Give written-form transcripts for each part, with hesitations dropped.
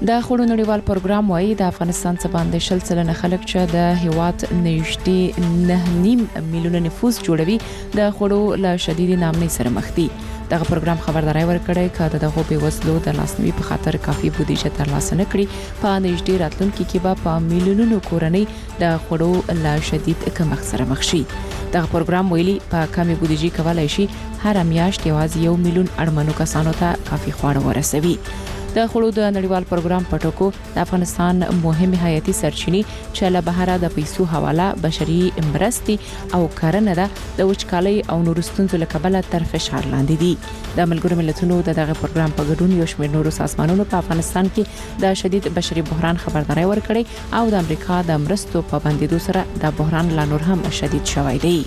د خړو نړیوال پروګرام وايي د افغانستان څخه باندې 40% خلک چې د هیواد نږدې 9.5 میلیونه نفوس جوړوي د خړو له شدید نامنۍ سره مخ دي. دغه پروګرام خبرداري ورکړی چې دغه په وسلو د لاسنیوي په خاطر کافي بودیجه ترلاسه نکړي په نږدې راتلونکي کې به په میلیونونو کورنۍ د خړو له شدید کمښت سره مخ شي. دغه پروګرام ویلي په کمې بودیجې کولای شي هر میاشت یوازې 1 میلیون اړمنو کسانو ته کافي خواړه ورسوي. د خړو د نړیوال پروګرام پټوکو د افغانستان مهمه حیاتي سرچینې چې له بهره د پیسو حواله بشري مرستې او کرنه ده د وچکالۍ او نورو ستونزو له کبله تر فشار لاندې دي. د ملګرو ملتونو دغه پروګرام په ګډون یو شمېر نورو سازمانونو په افغانستان کې د شدید بشري بحران خبرداري ورکړي او د امریکا د مرستو په بندیدو سره د بحران لا نور هم شدید شوی دی.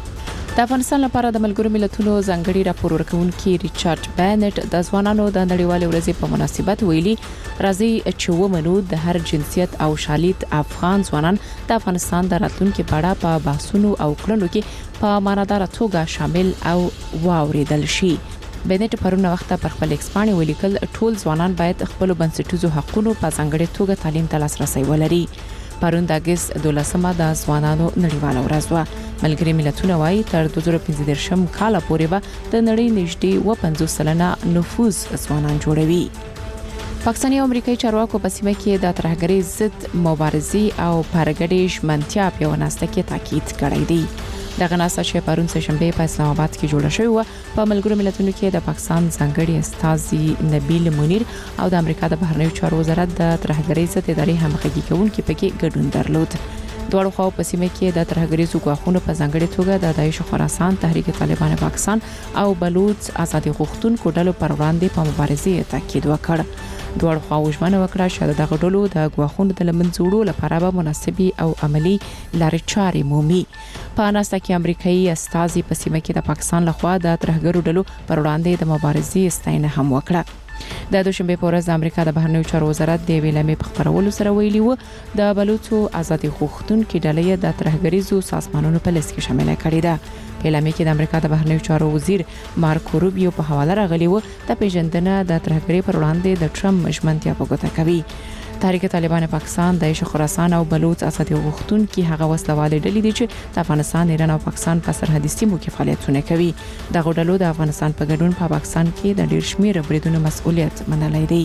د افغانستان لپاره د ملګرو ملتونو ځانګړي راپور ورکونکي ریچارډ بینټ د ځوانانو د نړیوالې ورځې په مناسبت ویلي راځي چې ومنو د هر جنسیت او شالید افغان ځوانان د افغانستان د راتلونکي په اړه په بحثونو او کړنو کې په معنادار توګه شامل او واوریدل شي. بینټ پرونه وخت پر خپل ایکسپانې ولیکل ټول ځوانان باید خپل بنسټیزو حقوقو په ځانګړي توګه تعلیم ته لاسرسي ولري. پرون د اگست 12مه د ځوانانو نړیواله ورځ و. ملګري ملتونه وايي تر 2015 کال پورې به د نړۍ نږدې 50% نفوس ځوانان جوړوي. پاکستاني او امریکایي چارواکو په سیمه کې د ترهګرۍ ضد مبارزې او پرګډې ژمنتیا په وناسته کې تاکید کړی دی. دغه ناسه چې پرون سه شنبه په اسلام آباد کې جوړه شوې و په ملګرو ملتونو کې د پاکستان ځانګړي استاذ نبیل منیر او د امریکا د بهرنیو چارو وزارت د ترهګرۍ ضد ادارې همغږي کوونکي پکې ګډون درلود. دواړو خواو په سیمه کې د ترهګریزو ګواښونو په ځانګړي توګه د داعش خراسان تحریک طالبان پاکستان او بلوچ ازادي غوښتونکو ډلو پر وړاندې په مبارزې تاکید وکړ. دواړو خواو ژمنه وکړه چې دغه ډلو د ګواښونو د لمنځوړو لپاره به مناسبي او عملی لارې چارې مومي. په ناسته کې امریکایي استاذ په سیمه کې د پاکستان لخوا د ترهګرو ډلو پر وړاندې د مبارزې ستاینه هم وکړه. د دوشنبه په ورځ د امریکا د بهرنیو چارو وزارت د ویلامې په خبرولو سره ویلي و د بلوچو ازادي غوښتونکو ډلې د ترهګریزو سازمانونو په لیست کې شامل کړي ده. په اعلامیه کې د امریکا د بهرنیو چارو وزیر مارکو روبیو په حواله راغلی و د پیژندنه د ترهګرۍ پر وړاندې د ټرمپ ژمنتیا په ګوته کوي. تحریک طالبان پاکستان داعش خراسان او بلوچ ازادي غوښتونکو هغه وسلوالې ډلې دي چې د افغانستان، ایران او پاکستان په سرحدي سیمو کې فعالیتونه کوي. دغه ډلو د افغانستان په ګډون په پاکستان کې د ډیر شمیر بریدونو مسؤلیت منلای دی.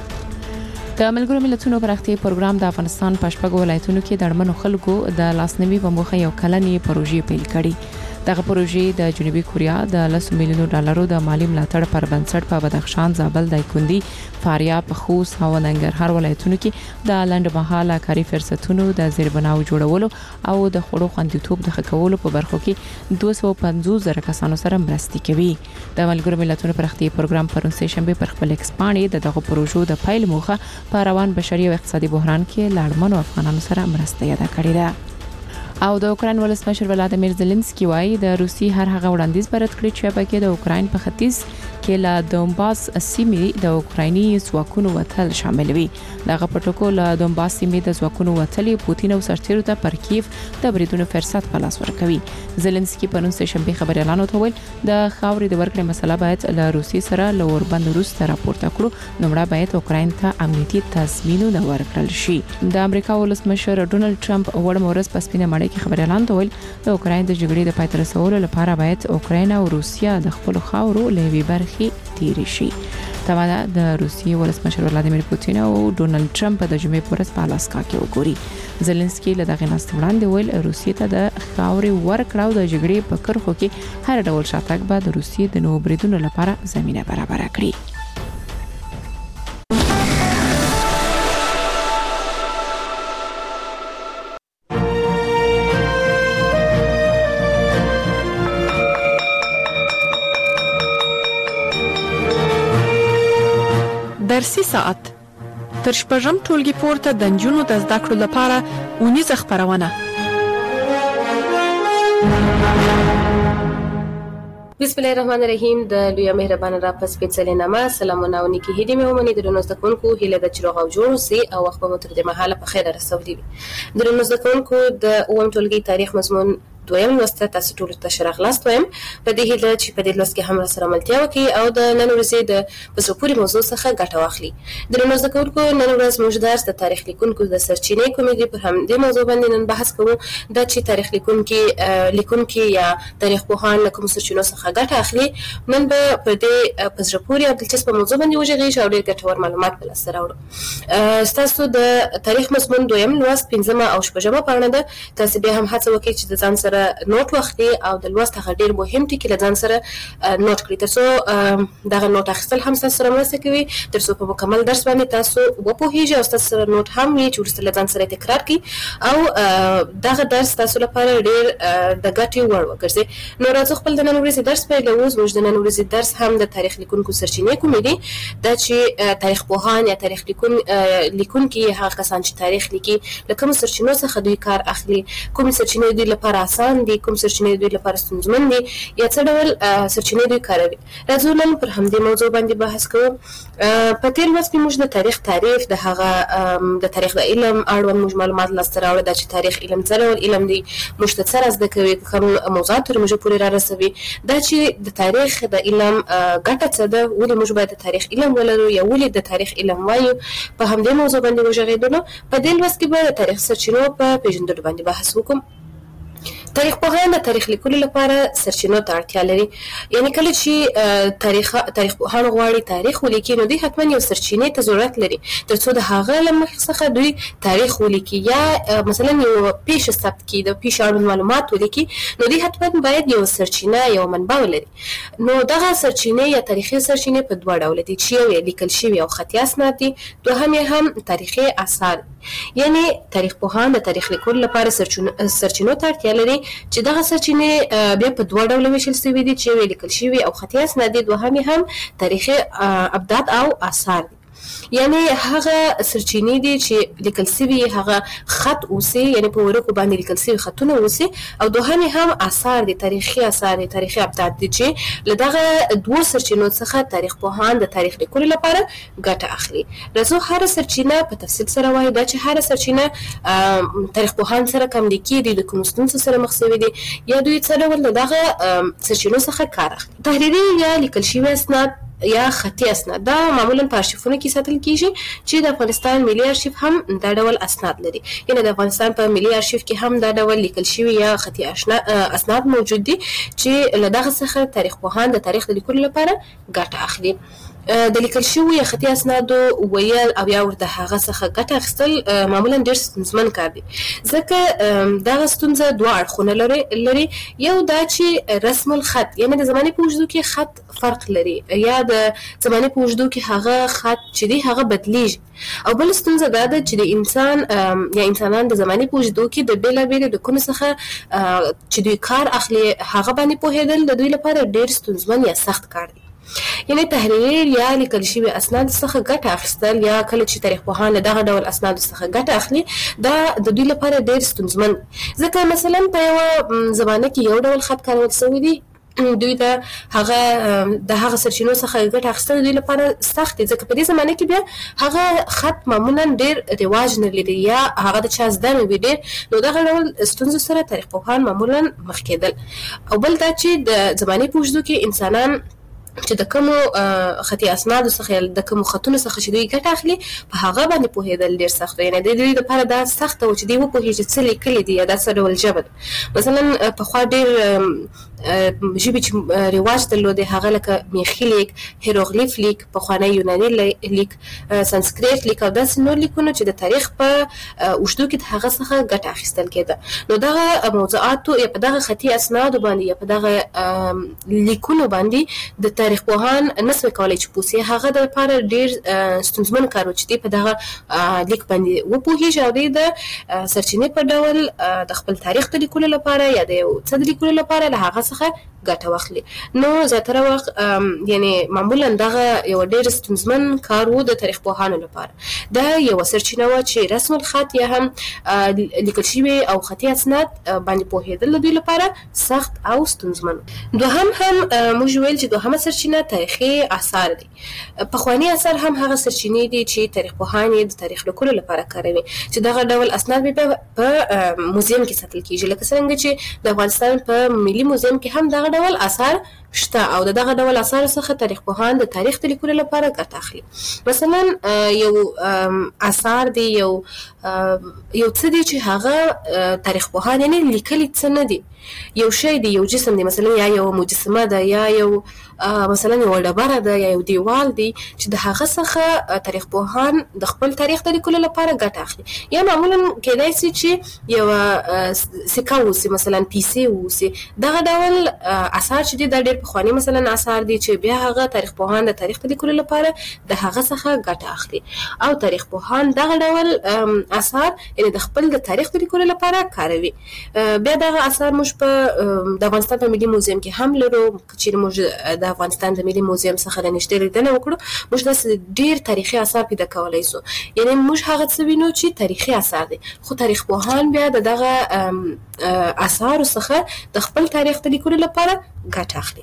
د ملګرو ملتونو پراختیا پروګرام د افغانستان په شپږ ولایتونو کې د اړمنو خلکو د لاسنیوي په موخه یو کلنې پروژې پیل کړې. دغه پروژې د جنوبي کوریا د 10 میلیونو ډالرو د مالی ملاتړ پر بنسټ په بدخشان، زابل، دایکندي، فاریاب، خوست او ننګرهار ولایتونو کې د لنډمهاله کاري فرصتونو د زیربناو جوړولو او د خړو خوندیتوب د ښه کولو په برخو کې 250,000 کسانو سره مرستې کوي. د ملګرو ملتونو پراختیا پروګرام پرون سه شنبه پر خپل ایکسپانې دغه پروژو د فایل موخه په روان بشري او اقتصادي بحران کې لاړمنو افغانانو سره مرسته یاده کړې ده. او د اوکراین ولسمشر ولادیمیر زيلنسکي وايي د روسي هر هغه وړاندیز برت کړی چې پکې د اوکراین په ختیځ کې لا دونباس سیمې د اوکرایني ځواکونو وتل شامل وي. دغه پروتوکول دونباس سیمې د ځواکونو وتل پوتین او سرتیرو ته پر کیف د بریدونو فرصت په لاس ورکوي. زيلنسکي په نن شنبه خبري اعلان وکړ د خاورې د ورکړې مسله باید له روسي سره لور بند روسته راپورته کړو. نومړه باید اوکراین ته امنیتي تضمینونه ورکړل شي. د امریکا ولسمشر ډونالد ټرمپ وړ مورز په سپینه مړی کې خبري اعلان وکړ د اوکراین د جګړې د پای ته رسولو لپاره باید اوکراین او روسیا د خپل خاورو لوي برخي تیری شي. تماده د روسي ولسمشر ولادیمیر پوتین او ډونالد ټرمپ د جمعې پر ورځ په الاسکا کې وګوري. زيلنسکي له دغه ناست وړاندې ویل روسي ته د خاورې ورکړه او د جګړې په کرخو کې هر ډول شاتګ به د روسي د نوو بریدونو لپاره زمينه برابر کړي. درسي ساعت تر شپږم ټولګي پورته د نجونو د زده کړو لپاره اونیزه خپرونه. بسم الله الرحمن الرحیم. د لوی مهربان را پس سپیڅلې نامه سلامونه او نیکی هدیه مې ومني. درنو زده کوونکو هیله د چروغ او جوړ سي او وخت په متر د محاله په خیر رسولي. درنو زده کوونکو د اوم ټولګي تاریخ مضمون دویم لوست تاسو ټول ته شرغلاست وایم په دې هیله چې په دې لوست کې هم سره ملتیا وکړي او د نن ورځې د پسو پوری موضوع څخه ګټه واخلي. د نن زکورکو نن ورځ موږ درس د تاریخ لیکونکو د سرچینې کومې پر هم د موضوع باندې نن بحث کوو د چې تاریخ لیکونکي یا تاریخ پوهان کوم سرچینو څخه ګټه اخلي. نن به په دې پسو پوری او دلچسپ موضوع باندې وژغږو او ډېر ګټور معلومات بل سره وړو. تاسو د تاریخ مضمون دویم لوست 15 او 16 پاڼه ده. تاسو به هم هڅه وکړئ چې د ځان سره نوٹ واخلئ او د لوست هغه ډېر مهم ټکي له ځان سره نوٹ کړئ ترڅو دغه نوٹ اخیستل هم تاسو سره مرسته کوي ترڅو په مکمل درس باندې تاسو وپوهیږئ او تاسو سره نوٹ هم وي چې ورسره له ځان سره تکرار کړئ او دغه درس تاسو لپاره ډېر د ګټې وړ وګرځي. نو راځو خپل د نن ورځې درس پیلوو. زموږ د نن ورځې درس هم د تاریخ لیکونکو سرچینې کومې دي. دا چې تاریخ پوهان یا تاریخ لیکونکي هغه کسان چې تاریخ لیکي له کوم سرچینو څخه دوی کار اخلي، کوم سرچینې دوی لپاره آسان دي، کوم سرچینې دوی لپاره ستونزمن دي یا څه ډول سرچینې دوی کاروي. راځو نن پر همدې موضوع باندې بحث کوو. په تیر لوست کې موږ د تاریخ تعریف د هغه د تاریخ د علم اړوند موږ معلومات لاسته راوړل چې تاریخ علم څه ډول علم دی، موږ ته څه زده کوي، کوم موضوعات تر موږ پورې را رسوي. دا چې د تاریخ د علم ګټه څه ده، ولې موږ باید د تاریخ علم ولرو یا ولې د تاریخ علم وایو، په همدې موضوع باندې وژغېدلو. په دې لوست کې به د تاریخ سرچینو په پیژندلو باندې بحث وکړو. تاریخ پوهان د تاریخ لیکلو لپاره سرچینو ته اړتیا لري. یعنی کله چې تاریخ پوهان غواړي تاریخ ولیکي نو دوی حتما یو سرچینې ته ضرورت لري ترڅو د هغه له مخې څخه دوی تاریخ ولیکي یا مثلا یو پیښه ثبت کړي، د پیښې اړوند معلومات ولیکي نو دوی حتما باید یو سرچینه یو منبع ولري. نو دغه سرچینې یا تاریخي سرچینې په دوه ډوله دي چې یو لیکل شوي او خطي اسناد دي، دوهم یې هم تاریخي آثار. یعنی تاریخ پوهان د تاریخ لیکلو لپاره سرچینو ته اړتیا لري چې دغه سرچینې بیا په دوه ډوله ویشل شوي دي چې لیکل شوي او خطي اسناد دي، دوهم یې هم تاریخي ابدات او آثار دي. یعنی هغه سرچینې دي چې لیکل شوي هغه خط اوسي، یعنی په ورقو باندې لیکل شوي خطونه اوسي، او دوهم هم آثار دي، تاریخي آثار دي، تاریخي ابدات دي چې له دغه دوه سرچینو څخه تاریخ پوهان د تاریخ لیکلو لپاره ګټه اخلي. راځو هر سرچینه په تفصیل سره وایو. دا چې هر سرچینه تاریخ پوهان سره کوم لیکي دي، د کوم ستونزو سره مخ شوي دي یا دوی څه ډول له دغه سرچینو څخه کار اخلي. تحریري یا لیکل شوي اسناد یا خطي اسناد دا معمولا په ارشیفونو کې ساتل کیږي چې د افغانستان ملي ارشیف هم دا ډول اسناد لري. یعنی د افغانستان په ملي ارشیف کې هم دا ډول لیکل شوي یا خطي اسناد موجود دي چې له دغه څخه تاریخ پوهان د تاریخ د لیکلو لپاره ګټه اخلي. د لیکل شوي یا خطي اسنادو ویل او یا ورته هغه څخه ګټه اخیستل معمولا ډېر ستونزمن کار دی، ځکه دغه ستونزه دوه اړخونه لري. یو دا چې رسم الخط، یعنی د زمانې په اوږدو کې خط فرق لري یا د زمانې په اوږدو کې هغه خط چې دی هغه بدلیږي. او بل ستونزه دا ده چې د انسان یا انسانان د زمانې په اوږدو کې د بېلابېلو لیکنو څخه چې دوی کار اخلي هغه باندې پوهېدل د دوی لپاره ډېر ستونزمن یا سخت کار دی. یعنی تحریر یا لیکل شوي اسناد څخه ګټه اخیستل یا کله چې تاریخ پوهان دغه ډول اسناد څخه ګټه اخلي دا د دوی لپاره ډېر ستونزمن، ځکه مثلا په یوه زمانه کې یو ډول خط کارول شوی دی، دوی د هغه سرچینو څخه ګټه اخیستل دوی لپاره سخت دي، ځکه په دې زمانه کې بیا هغه خط معمولا ډېر رواج نه لري یا هغه د چا زده نه وي ډېر، نو دغه ډول ستونزو سره تاریخ پوهان معمولا مخ کېدل. او بل دا چې د زمانې په اوږدو کې انسانان چې د کومو خطي اسنادو څخه د کومو خطونو څخه چې دوی ګټه اخلي په هغه باندې پوهېدل ډېر سخت وي. یعنې د دوی لپاره دا سخته و چې دوی وپوهېږي څه لیکلي دي یا دا څه ډول ژبه ده. مثلا پخوا ډېر ژبې چې رواج درلودې هغه لکه میخي لیک، هیروغلیف لیک، پخوانی یوناني لیک، سانسکریت لیک او داسې نور لیکونه چې د تاریخ په اوږدو کې د هغه څخه ګټه اخیستل کېده. نو دغه موضوعاتو یا په دغه خطي اسنادو باندې یا په دغه لیکونو باندې د تاریخ پوهان نسوي کولی چې پوسي هغه د لپاره ډېر ستونزمن کار و چې دوی په دغه لیک باندې وپوهېږي او دوی د سرچینې په ډول د خپل تاریخ د لیکلو لپاره یا د یو څه د لیکلو لپاره له هغه څخه ګټه واخلي. نو زیاتره وخت یعنی معمولا دغه یو ډېر ستونزمن کار و د تاریخ پوهانو لپاره. دا یوه سرچینه وه چې رسم الخط یا هم لیکل شوي او خطي اسناد باندې پوهېدل د دوی لپاره سخت او ستونزمن. دوهم هم موږ ویل چې دوهمه سرچینه سرچینه تاریخي آثار دي. پخوانی آثار هم هغه سرچینې دي چې تاریخ پوهان یې د تاریخ لیکلو لپاره کاروي، چې دغه ډول اسناد په موزیم کې ساتل کیږي. لکه څنګه چې د افغانستان په ملي موزیم کې هم دغه ډول آثار شته او دغه ډول آثار څخه تاریخ پوهان د تاریخ د لیکلو لپاره ګټه اخلي. مثلا یو آثار دی، یو څه دی چې هغه تاریخ پوهان یعنی لیکلي څه نه دي، یو شی دی، یو جسم دی، مثلا یا یو مجسمه ده، یا یو مثلا یو ډبره ده، یا یو دیوال دی، چې د هغه څخه تاریخ پوهان د خپل تاریخ د لیکلو لپاره ګټه اخلي. یا معمولا کېدای شي چې یو سکه اوسي، مثلا پیسې اوسي. دغه ډول آثار چې دي دا ډېر پخواني مثلا آثار دي چې بیا هغه تاریخ پوهان د تاریخ د لیکلو لپاره د هغه څخه ګټه اخلي، او تاریخ پوهان دغه ډول آثار یعنی د خپل د تاریخ د لیکلو لپاره کاروي. بیا دغه آثار موږ په د افغانستان په ملي موزیم کې هم لرو. چې موږ د افغانستان د ملي موزیم څخه د نږدې لیدنه وکړو، موږ داسې ډېر تاریخي آثار پیدا کولی سو. یعنی موږ هغه څه وینو چې تاریخي آثار دي، خو تاریخ پوهان بیا د دغه آثارو څخه د خپل تاریخ د لیکلو لپاره ګټه اخلي.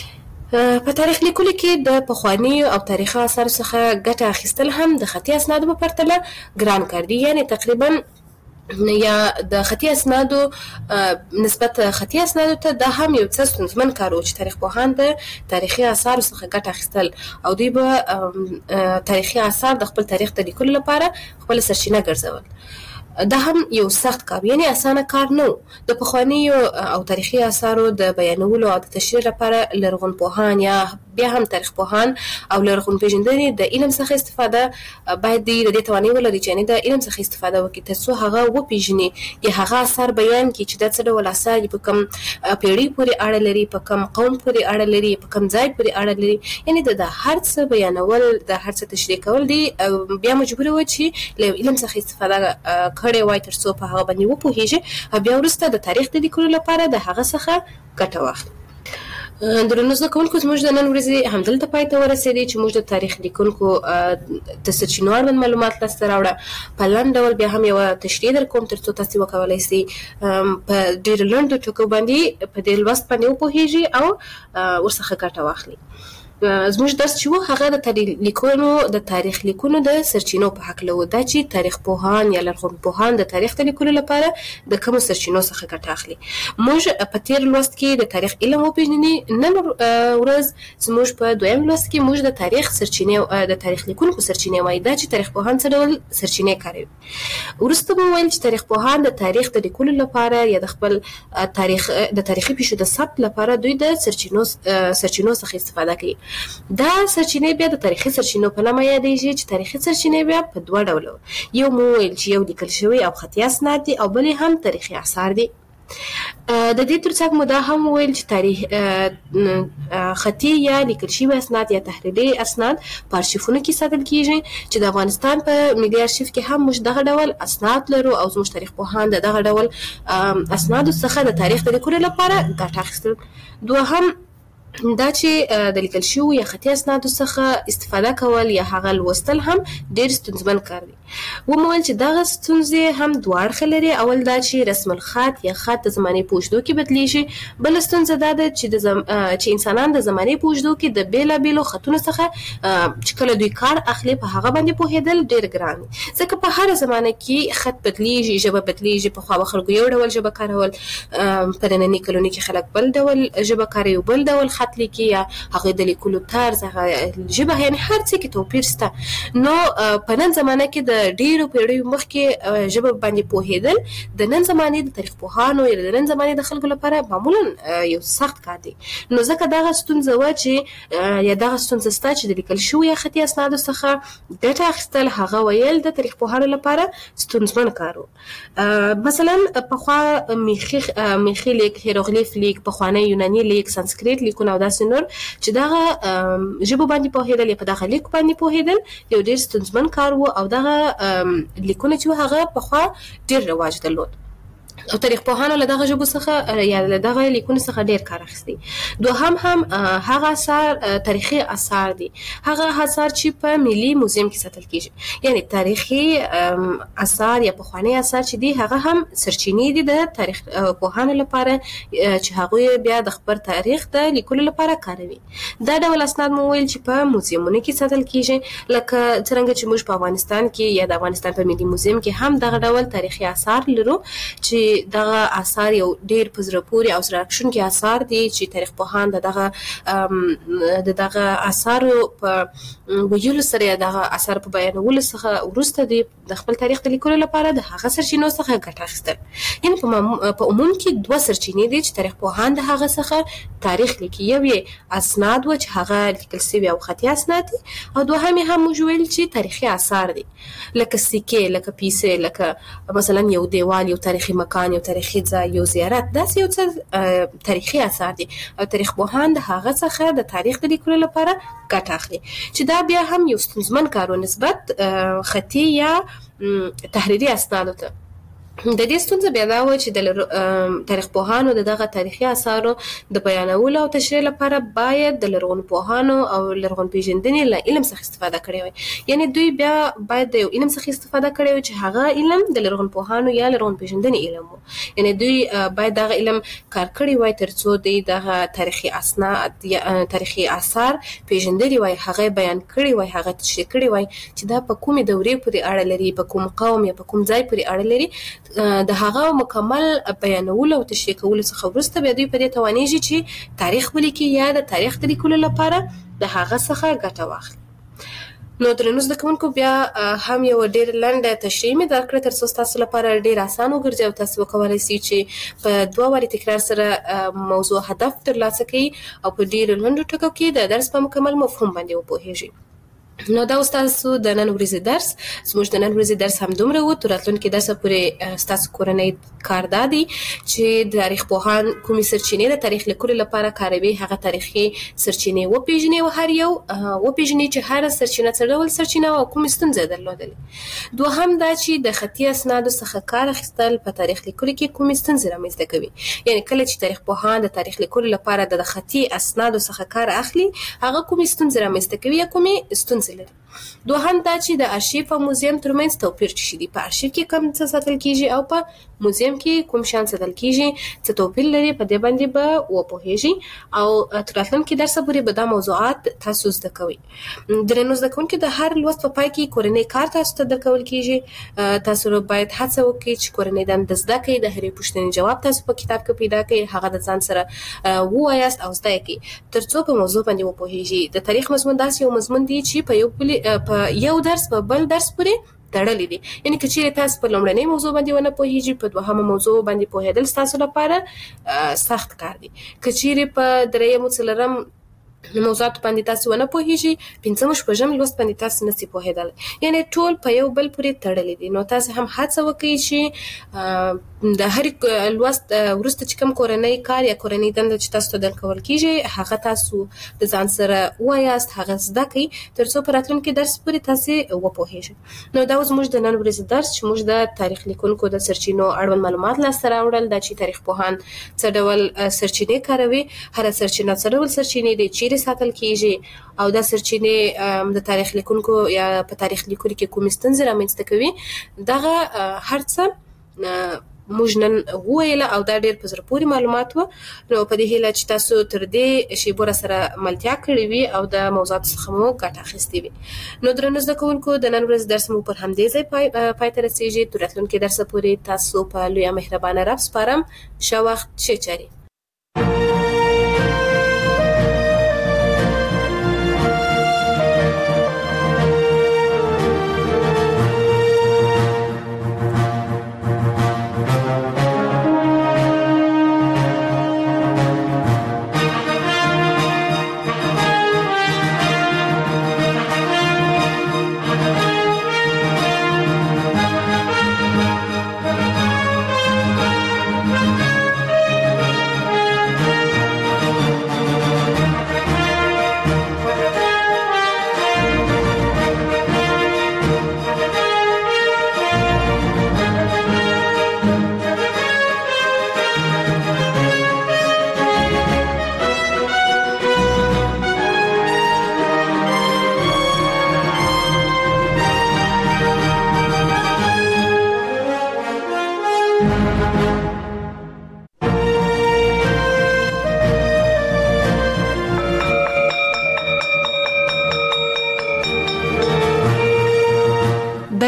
په تاریخ لیکلو کې د پخواني او تاریخي آثارو څخه ګټه اخیستل هم د خطي اسنادو په پرتله ګران کار دي. یعنی تقریبا یا د خطي اسنادو نسبت خطي اسنادو ته دا هم یو څه ستونزمن کار و چې تاریخ پوهان د تاریخي آثارو څخه ګټه اخیستل او دوی به تاریخي آثار د خپل تاریخ د لیکلو لپاره خپل سرچینه ګرځول. دا هم یو سخت کار، یعنی اسانه کار نه و. د پخوانیو او تاریخي آثارو د بیانولو او د تشریح لپاره لرغونپوهان یا بیا هم تاریخ پوهان او لرغون پیژندنې د علم څخه استفاده باید د دې توانایي ولري چې یعنی د علم څخه استفاده وکړي ترڅو هغه وپیژني یا هغه آثار بیان کړي چې دا څه ډول آثار په کوم پیړۍ پورې اړه لري، په کوم قوم پورې اړه لري، په کوم ځای پورې اړه لري. یعنی د هر څه بیانول، د هر څه تشریح کول دي بیا مجبور و چې له علم څخه استفاده کړي وای ترڅو په هغه باندې وپوهیږي او بیا وروسته د تاریخ د لیکلو لپاره د هغه څخه ګټه واخلي. درنو زده کوونکو، زموږ د نن ورځې همدلته پای ته ورسېدی چې موږ د تاریخ لیکونکو د سرچینو اړوند معلومات لاسته راوړه. په لنډ ډول بیا هم یوه تشریح در کوم ترڅو تاسې وکولی سئ په ډېرو لنډو ټکو باندې په دې لوست باندې وپوهیږي او ورڅخه ګټه واخلي. زموږ درس چې و هغه د تاریخ لیکونو د سرچینو په هکله و، دا چې تاریخ پوهان یا لرغونپوهان د تاریخ د لیکلو لپاره د کومو سرچینو څخه ګټه اخلي. موږ په تیر لوست کې د تاریخ علم وپېژنې، نن ورځ زموږ په دویم لوست کې موږ د تاریخ سرچینې د تاریخ لیکونکو سرچینې وایي، دا چې تاریخ پوهان څه ډول سرچینې کاروي. وروسته به وویل چې تاریخ پوهان د تاریخ د لیکلو لپاره یا د خپل تاریخ د تاریخي پیښو د ثبت لپاره دوی د سرچینو څخه استفاده کوي. دا سرچینې بیا د تاریخي سرچینو په نامه یادېږي چې تاریخي سرچینې بیا په دوه ډوله، یو مو ویل چې یو لیکل شوی او خطي اسناد دي او بلې هم تاریخي آثار دي. د دې ترڅنګ مو دا هم ویل چې خطي یا لیکل شوي اسناد یا تحریري اسناد په ارشیفونو کې ساتل کیږي، چې د افغانستان په ملي ارشیف کې هم موږ دغه ډول اسناد لرو او زموږ تاریخ پوهان د دغه ډول اسنادو څخه د تاریخ د لیکلو لپاره ګټه اخیستل. دوهم دا چې د لیکل شوو یا خطي اسنادو څخه استفاده کول یا هغه لوستل هم ډېر ستونزمن کار دی. ومویل چې دغه ستونزې هم دوه اړخه لري. اول دا چې رسم الخط یا خط د زمانې په اوږدو کې بدلیږي، بله ستونزه دا ده چې انسانان د زمانې په اوږدو کې د بېلابېلو خطونو څخه چې کله دوی کار اخلي په هغه باندې پوهېدل ډېر ګران دي، ځکه په هره زمانه کې خط بدلیږي، ژبه بدلیږي. پخوا به خلکو یو ډول ژبه کارول، په ننني کلونو کې خلک بل ډول ژبه کاروي، بل ډول خط لیکي یا هغه د لیکلو طرز، هغه ژبه، یعنی هر څه کې توپیر شته. نو په نن زمانه کې د ډېرو پیړیو مخکې ژبه باندې پوهېدل د نن زمانې د تاریخ پوهانو یا د نن زمانې د خلکو لپاره معمولا یو سخت کار دی. نو ځکه دغه ستونزه وه چې یا دغه ستونزه شته چې د لیکل شوو یا خطي اسنادو څخه ګټه اخیستل هغه ویل د تاریخ پوهانو لپاره ستونزمن کار و. مثلا پخوا میخي لیک، هیروغلیف لیک، پخوانی یوناني لیک، سانسکریت لیکونه او داسې نور چې دغه ژبو باندې پوهېدل یا په دغه لیک باندې پوهېدل یو ډېر ستونزمن کار و او دغه لیکونه چې هغه پخوا ډېر رواج درلود. او تاریخ پوهانو له دغه ژبو څخه یا له دغه لیکونو څخه ډیر کار اخیستی. دوهم هم هغه آثار تاریخي آثار دي، هغه آثار چې په ملي موزیم کې ساتل کیږي. یعنی تاریخي آثار یا پخوانی آثار چې دي هغه هم سرچینې دي د تاریخ پوهانو لپاره چې هغه بیا د خپل تاریخ د لیکلو لپاره کاروي. دا ډول اسناد مو ویل چې په موزیمونو کې ساتل کیږي، لکه څنګه چې موږ په افغانستان کې یا د افغانستان په ملي موزیم کې هم دغه ډول تاریخي آثار لرو چې دغه آثار یو ډیر په زړه پورې او زړه راښکونکي آثار دي چې تاریخ پوهان دغه آثارو په ویلو سره یا دغه آثار په بیانولو څخه وروسته دي د خپل تاریخ د لیکلو لپاره د هغه سرچینو څخه ګټه اخیستل. یعنی په عموم کې دوه سرچینې دي چې تاریخ پوهان د هغه څخه تاریخ لیکي. یو یې اسناد و چې هغه لیکل شوي او خطي اسناد دي، او دوهم یې هم موږ ویل چې تاریخي آثار دي، لکه سکې، لکه پیسې، لکه مثلا یو دیوال، یو تاریخي مکان، یو تاریخي ځای، یو زیارت، داسې یو څه تاریخي آثار دي او تاریخ پوهان د هغه څخه د تاریخ د لیکلو لپاره ګټه اخلي، چې دا بیا هم یو ستونزمن کار و نسبت خطي یا تحریري اسنادو ته. د دې ستونزه بیا دا و چې د تاریخ پوهانو دغه تاریخي آثارو د بیانولو او تشریح لپاره باید د لرغون پوهانو او لرغون پیژندنې له علم څخه استفاده کړې وي. یعنی دوی بیا باید د یو علم څخه استفاده کړې وي چې هغه علم د لرغون پوهانو یا لرغون پیژندنې علم وو. یعنی دوی باید دغه علم کار کړی وای ترڅو دوی دغه تاریخي اسناد یا تاریخي آثار پیژندلي وای، هغه بیان کړی وای، هغه تشریح کړی وای چې دا په کومې دورې پورې اړه لري، په کوم قوم یا په کوم ځای پورې اړه لري. د هغه مکمل بیانولو او تشریح کولو څخه وروسته بیا دوی په دې توانیږي چې تاریخ ولیکي یا د تاریخ د لیکلو لپاره د هغه څخه ګټه واخلي. نو درنو زده کوونکو، بیا هم یو ډېر لنډه تشریح مې درکړه ترڅو ستاسو لپاره ډېر اسان وګرځي او تاسو وکولای شئ چې په 2 واري تکرار سره موضوع هدف ترلاسه کړئ او په ډېر لنډو ټکو کې د درس په مکمل مفهوم باندې وپوهیږئ. نو دا ستاسو د نن ورځې درس. زموږ د نن ورځې درس هم دومره و. تر راتلونکي درسه پورې ستاسو کورنۍ کار دا دی چې د تاریخ پوهان کومې سرچینې د تاریخ لیکلو لپاره کاروي، هغه تاریخي سرچینې وپیژني او هر یو وپیژني چې هر سرچینه څه ډول سرچینه او کومې ستونزې درلودلې. دوهم دا چې د خطي اسنادو څخه کار اخیستل په تاریخ لیکلو کې کومې ستونزې رامنځته کوي. یعنی کله چې تاریخ پوهان د تاریخ لیکلو لپاره د خطي اسنادو څخه کار اخلي، هغه کومې ستونزې رامنځته کوي یا کومې ستونزې لري. دوهم دا چې د ارشیف او موزیم ترمنځ توپیر څه دی، په ارشیف کې کوم څه ساتل کیږي او په موزیم کې کوم شان ساتل کیږي، څه توپیر لري، په دې باندې به وپوهیږي او تر راتلونکي درسه پورې به دا موضوعات تاسو زده کوئ. درنو زده کوونکو، د هر لوست په پای کې کورنۍ کار تاسو ته درکول کیږي. تاسو باید هڅه وکړئ چې کورنۍ دنده زده کړئ، د هرې پوښتنې جواب تاسو په کتاب کې پیدا کړئ، هغه د ځان سره ووایاست او زده کړئ ترڅو په موضوع باندې وپوهیږئ. د تاریخ مضمون داسې یو مضمون دی چې په یو درس په بل درس پورې تړلې دي. یعنی که چیرې تاسو په لومړنۍ موضوع باندې ونه پوهیږئ، په دوهمه موضوع باندې پوهېدل ستاسو لپاره سخت کار دی. که چیرې په درېیم څلورم موضوعات باندې تاسو ونه پوهیږئ، پنځم شپږم لوست باندې تاسو نشئ پوهېدلی. یعنی ټول په یو بل پورې تړلې دي. نو تاسو هم هڅه وکړئ چې د هر لوست وروسته چې کوم کورنۍ کار یا کورنۍ دنده چې تاسو ته درکول کیږي، هغه تاسو د ځان سره وایاست، هغه زده کړئ ترڅو په راتلونکي درس پورې تاسو وپوهیږئ. نو دا زموږ د نن ورځې درس چې موږ د تاریخ لیکونکو د سرچینو اړوند معلومات لاسته راوړل، دا چې تاریخ پوهان څه ډول سرچینې کاروي، هر سرچینه څه ډول سرچینې دي، چیرې ساتل کیږي او دا سرچینې د تاریخ لیکونکو یا په تاریخ لیکلو کې کومې ستونزې رامنځته کوي. دغه هر څه موږ نن وویل او دا ډېر په زړه پورې معلومات و. نو په دې هیله چې تاسو تر دې شیبو سره ملتیا کړې وي او د موضوعاتو څخه مو ګټه اخیستې وي. نو درنو زده کوونکو، د نن ورځې درس مو پر همدې ځای پای ته رسیږي. تر راتلونکي درسه پورې تاسو په لویه مهربانه رب سپارم. ښه وخت، ښه چارې.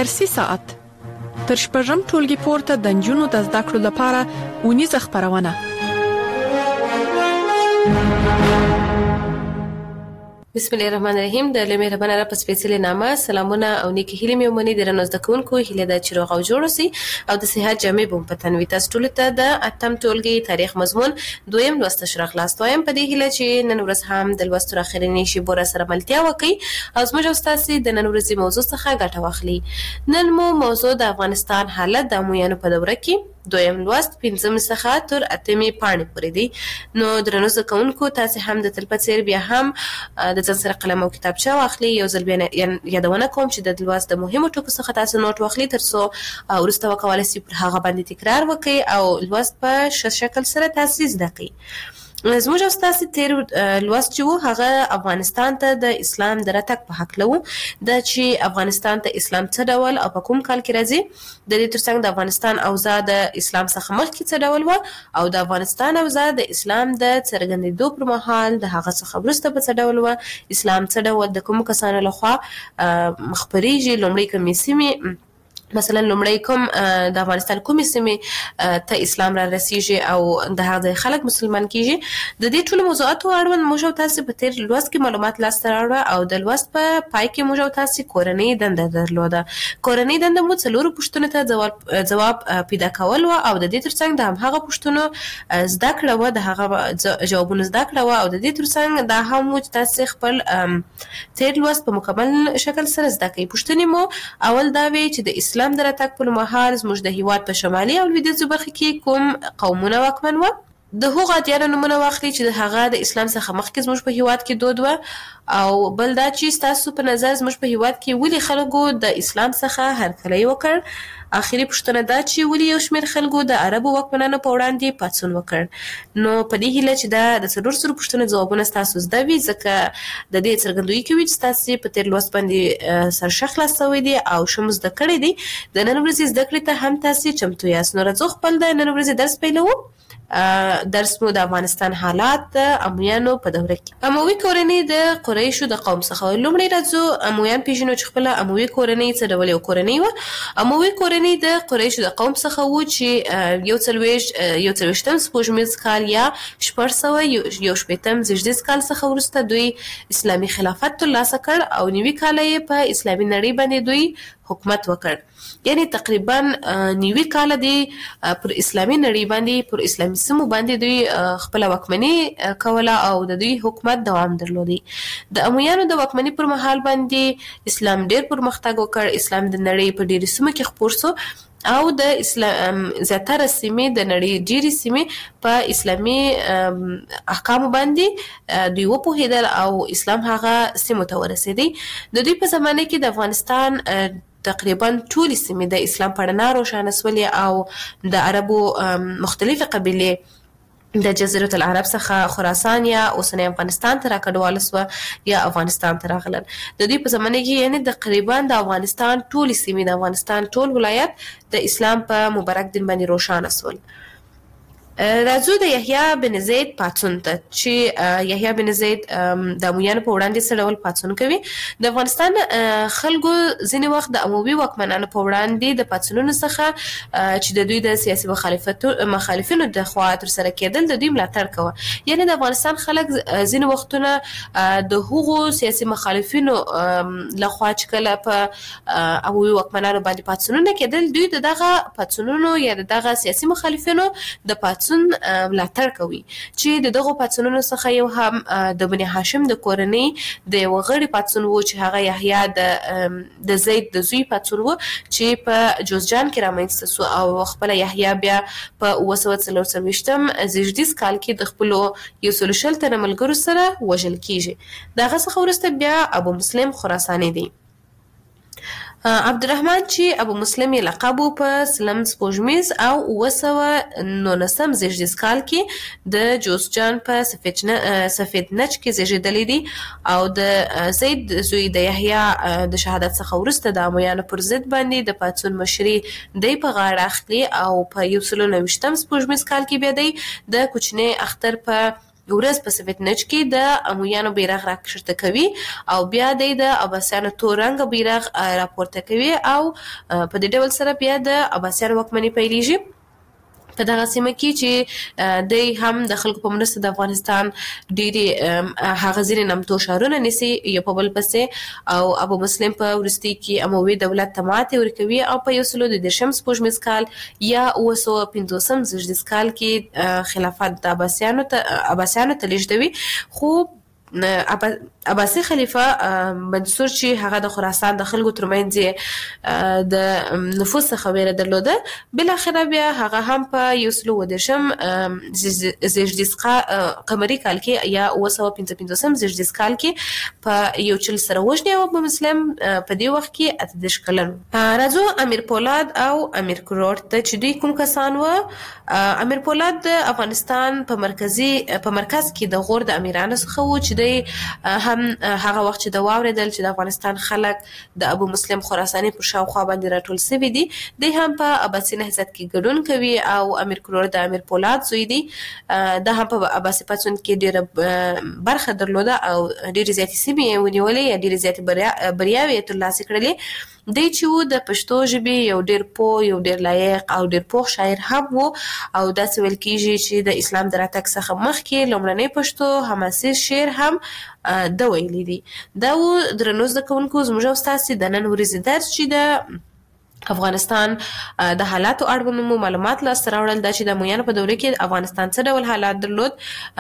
فارسي ساعت تر شپږم ټولګي پورته د نجونو د زده کړو لپاره اونیزه خپرونه. بسم الله الرحمن الرحیم. د مهربانه رب سپیڅلي نامه سلامونه او نیکی هیلې مې ومني درنو زده کوونکو، هیله ده چې روغ او جوړ اوسئ او د صحت جامې به په تن وي. تاسو ټولو ته د اتم ټولګي تاریخ مضمون دویم لوست شروع خلاص وایم په دې هیله چې نن ورځ هم د لوست اخرنی شی بوره سره ملتیا وکړي او زموږ استاد د نن ورځې موضوع څخه ګټه واخلي. نن مو موضوع د افغانستان حالت د امویانو په دوره کې دویم لوست 5 څخه تر 8 پاڼې پورې دی. نو درنو زده کوونکو تاسو هم د تل په څیر بیا هم د ځان سره قلم او کتابچه واخلي. یو ځل بیا یادونه کوم چې د لوست د مهمو ټکو څخه تاسو نوٹ واخلي ترڅو وروسته وکولای شئ پر هغه باندې تکرار وکړئ او لوست په ښه شکل سره تاسو زده کړئ. زموږ استاد تیر لوست چې هغه افغانستان ته د اسلام د راتګ په حق لو د چې افغانستان ته اسلام څه ډول او په کوم کال کې راځي، د دې ترڅنګ د افغانستان اوضاع د اسلام څخه مخکې څه ډول و او د افغانستان اوضاع د اسلام د څرګندېدو پر مهال د هغه څخه وروسته په څه ډول و، اسلام څه ډول د کوم کسانو لخوا مخبريږي، لومړی کومې سیمې مثلا لومړی کوم د افغانستان کومې سیمې ته اسلام را رسیږي او د هغه خلک مسلمان کیږي. د دې ټولو موضوعاتو اړوند موږ تاسو په تیر لوست کې معلومات لاسته راوړل او د لوست په پای کې موږ تاسو کورنۍ دنده درلوده. کورنۍ دنده مو څلورو پوښتنو ته جواب پیدا کول او د دې ترڅنګ د هغه پوښتنو زده کړه و، د هغه جوابونه زده کړه و او د دې ترڅنګ دا هم تاسو خپل تیر لوست په مکمل شکل سره زده کړئ. پوښتنې مو اول دا وی چې د اسلام د راتګ په مهال زموږ د هیواد په شمالي او لویدیځو برخو کې کوم قومونه واکمن و، د هغو اتیانو نمونه واخلي چې د هغه د اسلام څخه مخکې زموږ په هیواد کې دود و او بل دا چې تاسو په نظر زموږ په هیواد کې ولې خلکو د اسلام څخه هرکلی وکړ. اخیری پوښتنه دا چې ولې یو شمېر خلکو د عربو واکمنانو په وړاندې پاڅون وکړ. نو په دې هیله چې دا د څلور سرو پوښتنو ځوابونه تاسو زده وي ځکه د دې څرګندوي کوي چې تاسو په تیر لوست باندې سرښه خلاصوي دي او شمو زده کړی دي. د نن ورځې زده کړې ته هم تاسو چمتو یاست. نو راځو خپل د نن ورځې درس پیلوو. درس مو د افغانستان حالات د امویانو په دوره کې. اموي کورنۍ د قریشو د قوم څخه. لومړی راځو امویان پیژنو چې خپل اموي کورنۍ څه ډول یو کورنۍ و. اموي کورنۍ د قریشو د قوم څخه و چې یو څلوېښتم سپوږمیز کال یا 600 زیږدیز کال څخه وروسته دوی اسلامي خلافت ترلاسه کړ او 90 کاله یې په اسلامي نړۍ باندې دوی حکومت وکړ. یعنی تقریبا 90 کال دی پر اسلامي نړۍ باندې پر اسلامي سیمو باندې دوی خپل واکمني کوله او د دوی حکومت دوام درلودي. د امویانو د واکمني پر مهال باندې اسلام ډېر پرمختګ وکړ. اسلام د نړۍ په ډېرو سیمو کې خپور شو او د اسلام زیاتره سیمې د نړۍ ډېری سیمې په اسلامي احکامو باندې دوی وپوهیدل او اسلام هغه سیمو ته ورسېدی. د دوی په زمانه کې د افغانستان تقریبا ټول سیمې د اسلام په رڼا روښانه سولې او د عربو مختلفې قبیلې د جزیرة العرب څخه خراسان یا اوسنی افغانستان ته راکډواله سوه یا افغانستان ته راغلل. د دوی په زمانه کې یعنی تقریبا د افغانستان ټول سیمې د افغانستان ټول ولایت د اسلام په مبارک دین باندې روښانه سول. راځو د یحیی بن زید پاڅون ته چې یحیی بن زید د امویانو په وړاندې څه ډول پاڅون کوي. د افغانستان خلکو ځینې وخت د اموي واکمنانو په وړاندې د پاڅونونو څخه چې د دوی د سیاسي مخالفینو د خوا ترسره کېدل د دوی ملاتړ کوه. یعنی د افغانستان خلک ځینې وختونه د هغو سیاسي مخالفینو لخوا چې کله په اموي واکمنانو باندې پاڅونونه کېدل دوی د دغه پاڅونونو یا د دغه سیاسي مخالفینو د پاڅون ملاتړ کوي چې د دغه پاڅونونو څخه یو هم د بني هاشم د کورنۍ د یو غړي پاڅون وو چې هغه یحیی د زید د زوی پاڅون وو چې په جوزجان کې رامنځته شو او خپل یحیی بیا په 944 زیږدیز کال کې د خپل یو سلوشل تر ملګرو سره وژل کیږي. دغه څخه وروسته بیا ابو مسلم خراساني دی. عبدالرحمن چې ابو مسلم یې لقب په سلم سپوږمیز او 919 زیږدیز کال کې د جوزجان په سفید نج کې زیږیدلی دی او د زید زوی د یحیی د شهادت څخه وروسته د امویانو پر ضد باندې د پاڅون مشري دی په غاړه اخلي او په 19 سپوږمیز کال کې بیا دی د کوچنی اختر په ورځ په سفید نج کې د امویانو بیرغ راکښته کوي او بیا د عباسیانو تور رنګ بیرغ راپورته کوي او په دې ډول سره بیا د عباسیانو واکمني پیلېږي په دغه سیمه کې چې د هم د خلکو په مرسته د افغانستان ډېری هغه ځینې نامتو ښارونه نیسي یو په بل پسې او ابو مسلم په وروستي کې اموي دولت ته ماتې ورکوي او په 1913 سپوږمیز کال یا 1950 زیږدیز کال کې خلافت د عباسیانو ته لیږدوي. خو عباسي خلیفہ منصور چې هغه د خراسان د خلکو ترمنځ د نفوذ څخه ویره درلوده بل اخر بیا هغه هم په 1913 زیږدیز قمري کال کې یا 1955 زیږدیز کال کې په یو چل سره وژني او په مسلم په دې وخت کې 18 کلن. راځو امیر پولاد او امیر کروړ ته چې دوی کوم کسان و. امیر پولاد د افغانستان په مرکز کې د غور د امیرانو څخه و چې هم هغه وخت چې د واوریدل چې د افغانستان خلک د ابو مسلم خراساني پر شاوخوا باندې راټول شوي دي د هم په عباسي نهضت کې ګډون کوي او امیر کروړ د امیر پولاد زوی دی د هم په عباسي پاڅون کې ډېره برخه درلوده او ډېرې زیاتې سیمې ونیولې یا ډېرې زیاتې بریاوې یې ترلاسه کړلې. دی چې د پښتو ژبې یو ډېر پوه یو ډېر لایق او ډېر پوه شاعر هم و او داسې ویل کېږي چې د اسلام د راتګ څخه مخکې لومړنی پښتو حماسي شعر هم د ویلي دي. دا و درنو زده کوونکو زموږ او ستاسې د نن ورځې درس چې د افغانستان د حالاتو اړوند معلومات لاسته راوړل دا چې د امویانو په دوره کې افغانستان څه ډول حالات درلود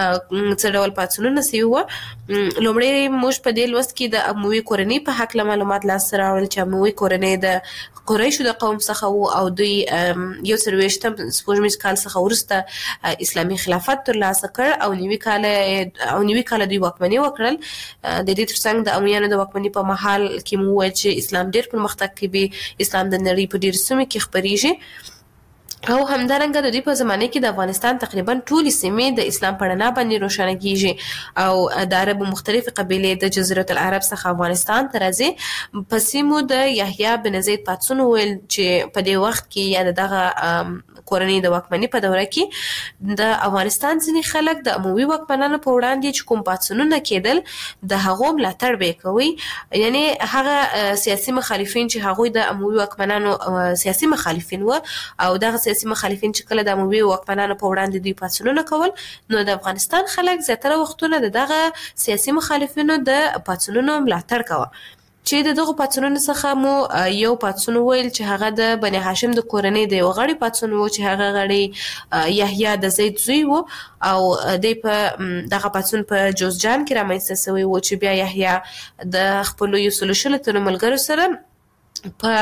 څه ډول پاڅونونه سوي وو. لومړی موږ په دې لوست کې د اموي کورنۍ په هکله معلومات لاسته راوړل چې اموي کورنۍ د قریشو د قوم څخه وو او دوی 1920 سپوږمیز کال څخه وروسته اسلامي خلافت ترلاسه کړ او نوي کال دوی واکمني وکړل. د دې ترڅنګ د امویانو د واکمني په مهال کې مو وویل چې اسلام ډېر پرمختګ کوي اسلام د نړۍ په ډېرو سیمو کې خپریږي او همدارنګه د دې په زمانه کې د افغانستان تقریبا ټولې سیمې د اسلام په رڼا باندې روښانه کیږي او د عربو مختلفې قبیلې د جزیره العرب څخه افغانستان ته راځي. په سیمو د یحیی بن زید پاڅون ویل چې په دې وخت کې یا دغه کورنۍ د واکمنۍ په دوره کې د افغانستان ځینې خلک د اموي واکمنانو په وړاندې چې کوم پاڅونونه کېدل د هغو ملاتړ به کوي یعنی هغه سیاسي مخالفین چې هغوی د اموي واکمنانو سیاسي مخالفین و او دغه سیاسي مخالفین چې کله د اموي واکمنانو په وړاندې دوی پاڅونونه کول نو د افغانستان خلک زیاتره وختونه دغه سیاسي مخالفینو د پاڅونونو ملاتړ کوي. چې دغه پاڅونونو څخه مو یو پاڅون ویل چې هغه د بني هاشم د کورنۍ د یو غړي پاڅون و چې هغه غړي یحیی د زید زوی و او د دغه پاڅون په جوزجان کې رامنځته شوی و چې بیا یحیی د خپل یو سلوشل تر ملګرو سره په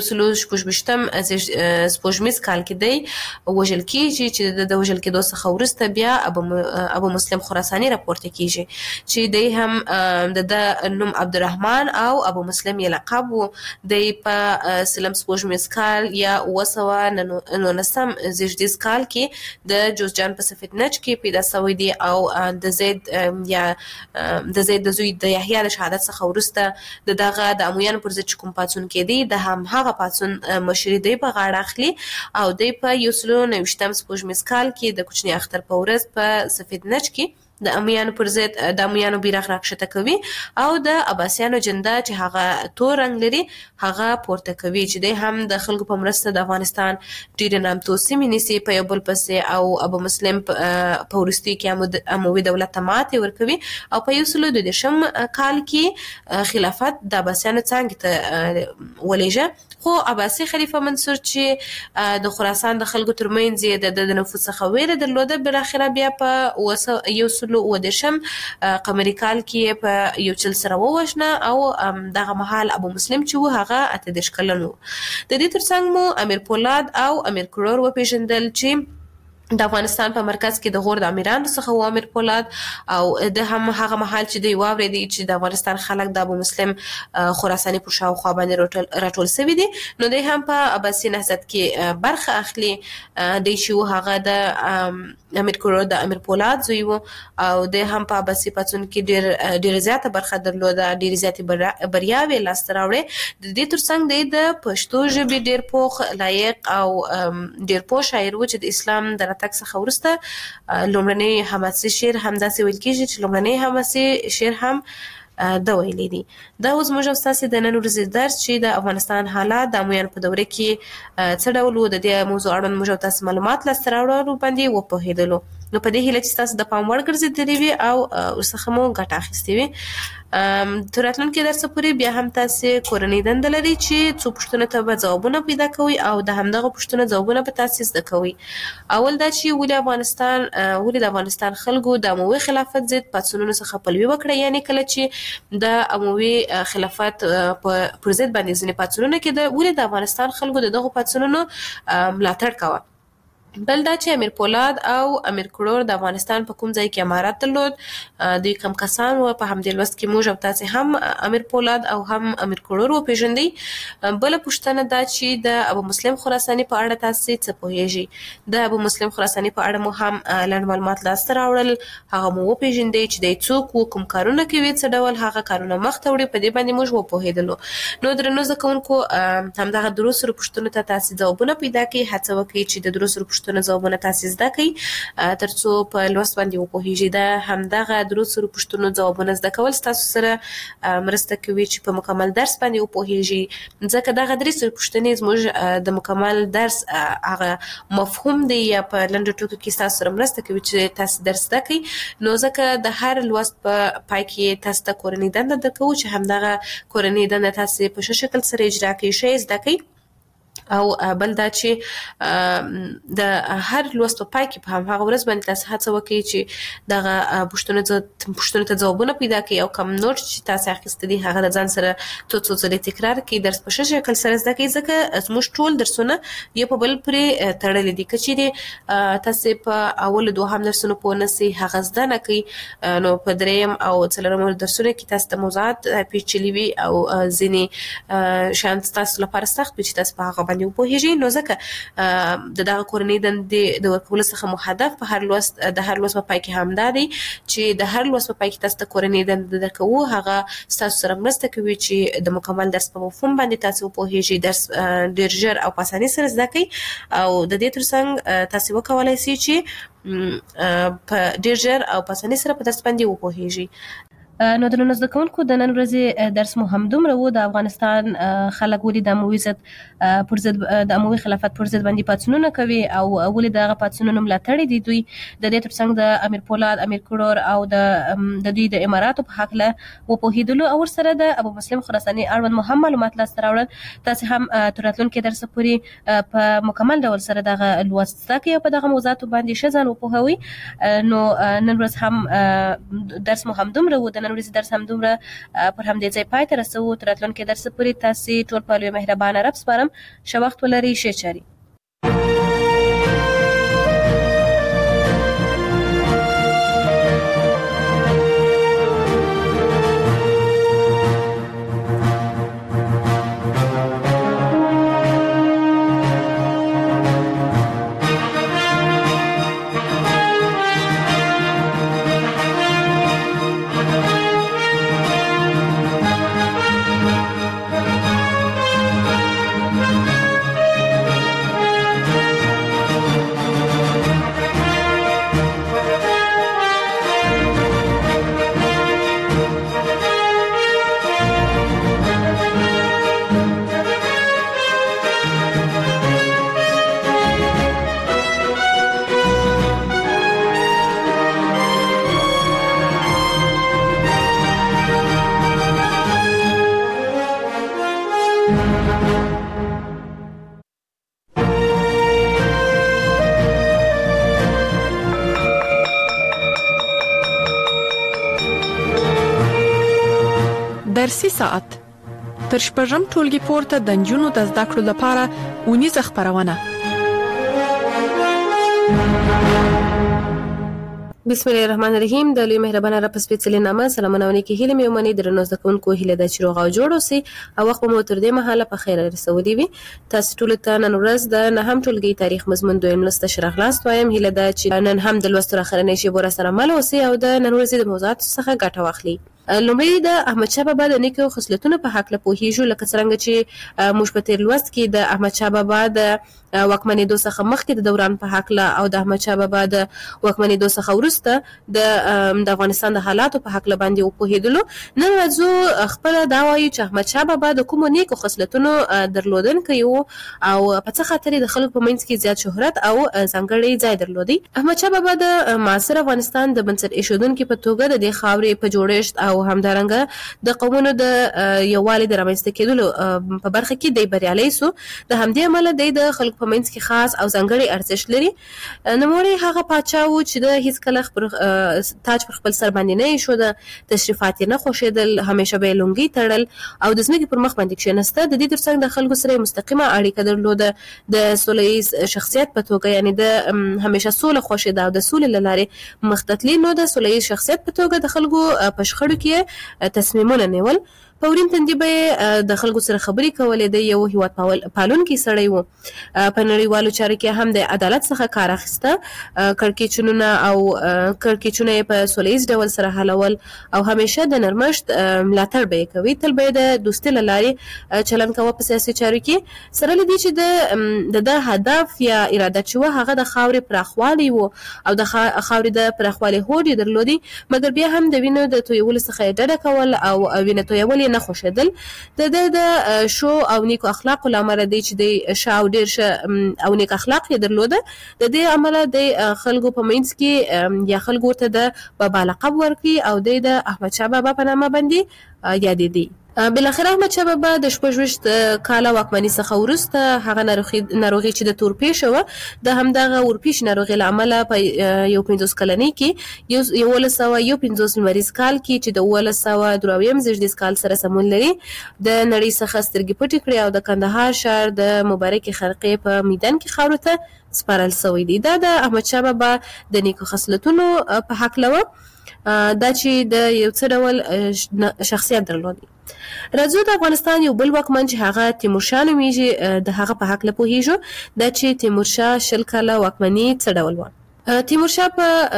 1928 سپوږمیز کال کې دی وژل کېږي چې د وژل کېدو څخه وروسته بیا ابو مسلم خراساني راپورته کېږي چې دی هم د نوم عبدالرحمن او ابو مسلم یې لقب و. دی په سلم سپوږمیز کال یا 1919 زیږدیز کال کې د جوزجان په سفید نج کې پیدا شوی دی او د زید د زوی د یحیی د شهادت څخه وروسته دغه د امویانو پر ضد کوم پاڅون کې د هم هغه پاڅون مشري دی په غاړه اخلي او دی په 1929 سپوږمیز کال کې د کوچني اختر په ورځ په سفید نج کې د امیانو پر ضد د امیانو بیرغ راکښته کوي او د عباسیانو جنډه چې هغه تور رنګ لري هغه پورته کوي چې دی هم د خلکو په مرسته د افغانستان ډېرې نامتو سیمې نیسي په یو بل پسې او ابو مسلم په وروستي کې اموي دولت ته ماتې ورکوي او په 1912 کال کې خلافت د عباسیانو څنګ ته ولېږه. خو عباسي خلیفہ منصور چې د خراسان د خلکو ترمنځ د نفوذ څخه ویره درلوده بالاخره بیا په 1913 قمري کال کې په یو چل سره ووژنه او دغه مهال ابو مسلم چې و هغه 18 کلن و. د دې ترڅنګ مو امیر پولاد او امیر کروړ وپېژندل چې د افغانستان په مرکز کې د غور د امیرانو څخه و امیر پولاد او د هم هغه مهال چې دوی واورېدي چې د افغانستان خلک د ابو مسلم خراساني پر شاوخوا باندې راټول شوي دي نو دوی هم په عباسي نهضت کې برخه اخلي. دوی چې هغه د امیر کروړ د امیر پولاد زوی و او د هم په عباسي پاڅون کې ډېره زیاته برخه درلوده ډېرې زیاتې بریاوې لاسته راوړې. د دې ترڅنګ دی د پښتو ژبې ډېر پوخ لایق او ډېر پوه شاعر و چې د اسلام د راتګ څخه وروسته لومړنی حماسي شعر همداسې ویل کېږي چې لومړنی حماسي شعر هم د ویلې دي. دا اوس موږ تاسو د نن ورځې درس چې د افغانستان حالات د امویان په دوره کې څه ډول وو، د دې موضوع اړوند موږ تاسو معلومات لاسته راوړو باندې وپوهېدلو. نو په دې هیله چې تاسو د پام وړ ګرځېدلې وي او ورڅخه مو ګټه اخیستې وي. تر راتلونکي درس پورې بیا هم تاسو کورنۍ دنده لري چې څو پوښتنو ته به ځوابونه پیدا کوئ او د همدغه پوښتنو ځوابونه به تاسو زده کوئ. اول دا چې ولې د افغانستان خلکو د اموي خلافت ضد پاڅونونو څخه پلوي وکړه، یعنی کله چې د اموي خلافت پر ضد باندې ځینې پاڅونونه کېده، ولې د افغانستان خلکو دغه پاڅونونو ملاتړ کاوه. بل دا چې امیر پولاد او امیر کروړ د افغانستان په کوم ځای کې امارت درلود، دوی کم کسان و. په همدې لوست کې موږ او تاسو هم امیر پولاد او هم امیر کروړ وپېژندئ. بل پوښتنه دا چې د ابو مسلم خراساني په اړه تاسو څه پوهیږئ. د ابو مسلم خراساني په اړه مو هم لنډ معلومات لاسته راوړل، هغه مو وپېژندئ چې دی څوک و، کوم کارونه کوي، څه ډول هغه کارونه مخته وړي. په دې باندې موږ وپوهېدلو. نو درنو زده کوونکو همدغه درو سرو پوښتنو ته تاسو ځوابونه پیدا کړئ. هڅه وکړئ چې د درو سرو پوښتنو ځوابونه تاسو زده کړئ ترڅو په لوست باندې وپوهیږئ. دا همدغه درو سرو پوښتنو ځوابونه زده کول ستاسو سره مرسته کوي چې په مکمل درس باندې وپوهیږئ، ځکه دغه درې سرو پوښتنې زموږ د مکمل درس هغه مفهوم دی یا په لنډو ټکو کې ستاسو سره مرسته کوي چې تاسو درس زده کړئ. نو ځکه د هر لوست په پای کې تاسو ته کورنۍ دنده درکوو چې همدغه کورنۍ دنده تاسو په ښه شکل سره اجرا کړئ، ښه زده کړئ. او بل دا چې د هر لوست په پای کې په هغه ورځ باندې تاسو هڅه وکړئ چې دغه پوښتنو ته ځوابونه پیدا کړئ او کوم نوټ چې تاسو اخیستی دي هغه د ځان سره څو ځلې تکرار کړئ. درس په ښه شکل سره زده کړئ ځکه زموږ ټول درسونه یو په بل پورې تړلي دي. که چیرې تاسو په اول دوهم درسونو پوه نه سئ، هغه زده نه کړئ، نو په دریم او څلورم درسونو کې تاسو ته موضوعات پیچلي وي او ځینې شیان تاسو لپاره سخت وي چې تاسو په هغه باندې وپوهیږئ. نو ځکه دغه کورنۍ دندې د ورکولو څخه مو هدف په هر لوست په پای کې همدا دی چې د هر لوست په پای کې تاسو ته کورنۍ دنده درکوو. هغه ستاسو سره مرسته کوي چې د مکمل درس په مفهوم باندې تاسو وپوهیږئ، درس ډېر ژر او په اسانۍ سره زده کړئ. او د دې ترڅنګ تاسو وکولای شئ چې په ډېر ژر او په اسانۍ سره په درس باندې وپوهیږئ. نو د نن زده کوونکو د نن ورځې درس مو هم دومره و. د افغانستان خلک ولې د اموي خلافت پر ضد باندې پاڅونونه کوي او ولې دغه پاڅونونو ملاتړ دي دوی. د دې ترڅنګ د امیر پولاد، امیر کروړ او د دوی د اماراتو په حق له وپوهېدلو او ورسره د ابو مسلم خراساني اړوند مو هم معلومات لاسته راوړل. تاسو هم تر راتلونکي درس پورې په مکمل ډول سره دغه لوست زده کړئ او په دغه موضوعاتو باندې ښه ځان وپوهوئ. نو نن ورځ هم درس مو هم دومره و. د نن ورځې درس هم دومره پر همدې ځای پای ته رسوو. تر راتلونکي درس پورې تاسو ټول په لوی مهربانه رب سپارم. ښه وخت ولرئ، ښې چارې. درسي ساعت تر شپږم ټولګي پورته د نجونو د زده کړو لپاره اونیزه خپرونه. بسم الله الرحمن الرحیم. د لوی مهربانه رب سپېڅلې نامه سلامونه ونکي هیله مې ومني. درنو زده کوونکو هیله ده چې روغ او جوړ اوسئ او وخت مو تر دې مهاله په خیر رسولي وي. تاسو ټول ته نن ورځ د نهم ټولګي تاریخ مضمون دویم لوست شرغلاست وایم. هیله ده چې نن هم د لوست اخرنۍ شیبو را سره مل اوسئ او د نن ورځې د موضوعات څخه ګټه واخلئ. لومړی د احمدشاه بابا د نیکو خصلتونو په حق له پوهیږو، لکه څنګه چې موږ په تیر لوست کې د احمدشاه بابا د واکمنېدو څخه مخکې د دوران په حق له او د احمدشاه بابا د واکمنېدو څخه وروسته د افغانستان د حالاتو په حق له باندې وپوهېدلو. نن ورځو خپل دا وایي چې احمدشاه بابا د کومو نیکو خصلتونو درلودونکی و او په څه خاطر د خلکو په منځ کې زیات شهرت او ځانګړی ځای درلودي. احمدشاه بابا د معاصر افغانستان د بنسټ ایښودونکي په توګه د دې خاورې په جوړښت او همدارنګه د قومونو د یووالي د رامنځته کېدلو په برخه کې دی بریالی سو. د همدې امله دی د خلکو په منځ کې خاص او ځانګړی ارزښت لري. نوموړی هغه پاچا و چې د هیڅ کله تاج پر خپل سر باندې نه ایښوده، تشریفات یې نه خوښېدل، همیشه به یې لونګۍ تړل او د ځمکې پر مخ باندې کښېناسته. د دې ترڅنګ د خلکو سره مستقیمه اړیکه درلوده، د سوله ییز شخصیت په توګه، یعنی د همیشه سوله خوښېده او د سولې له لارې مخ ته تلي. نو د سوله ییز شخصیت په توګه د خلکو په شخړو کې تصمیمونه نیول. په ورین تندي به د خلکو سره خبرې کولې. د یو هیواد پالونکی سړی و. په نړیوالو چارو کې هم د عدالت څخه کار اخیسته. کړکېچونه یې په سوله ییز ډول سره حلول او همیشه د نرمښت ملاتړ به یې کوي. تل به یې د دوستۍ له لارې چلند کوه په سیاسي چارو کې، سره له دې چې د هدف یا اراده چې وه هغه د خاورې پراخوالی و او د خاورې د پراخوالي هوډ یې درلودي، مګر بیا هم د وینو د تویولو څخه یې ډډه کول او وینه تویول نه خوښېدل. د شو او نیکو اخلاقو له امله دی چې د ښه او ډېر ښه او نیک اخلاق یې درلوده. د دې امله د خلکو په منځ کې یا خلکو ورته د بابا لقب ورکړي او د احمدشاه بابا په نامه باندې یادېدي. بالاخره احمدشاه بابا د 26 کاله واکمنۍ څخه وروسته هغه ناروغي چې د تورپیشه وه، د همدغه اورپیش ناروغۍ له امله په 15 کلنۍ کې 1151 لمریز کال کې چې د 1123 زیږدیز کال سره سمون لري، د نړۍ څخه سترګې پټې کړې او د کندهار ښار د مبارکې خرقې په میدان کې خاورو ته سپارل شوی دی. دا د احمدشاه بابا د نیکو خصلتونو په حق لوه، دا چې د یو څه ډول شخصیت درلودي. راځو د افغانستان یو بل واکمن چې هغه تیمورشاه نومیږي د هغه په حق له پوهیږو. دا چې تیمورشاه 20 کاله واکمني څه ډول وه. تیمورشاه په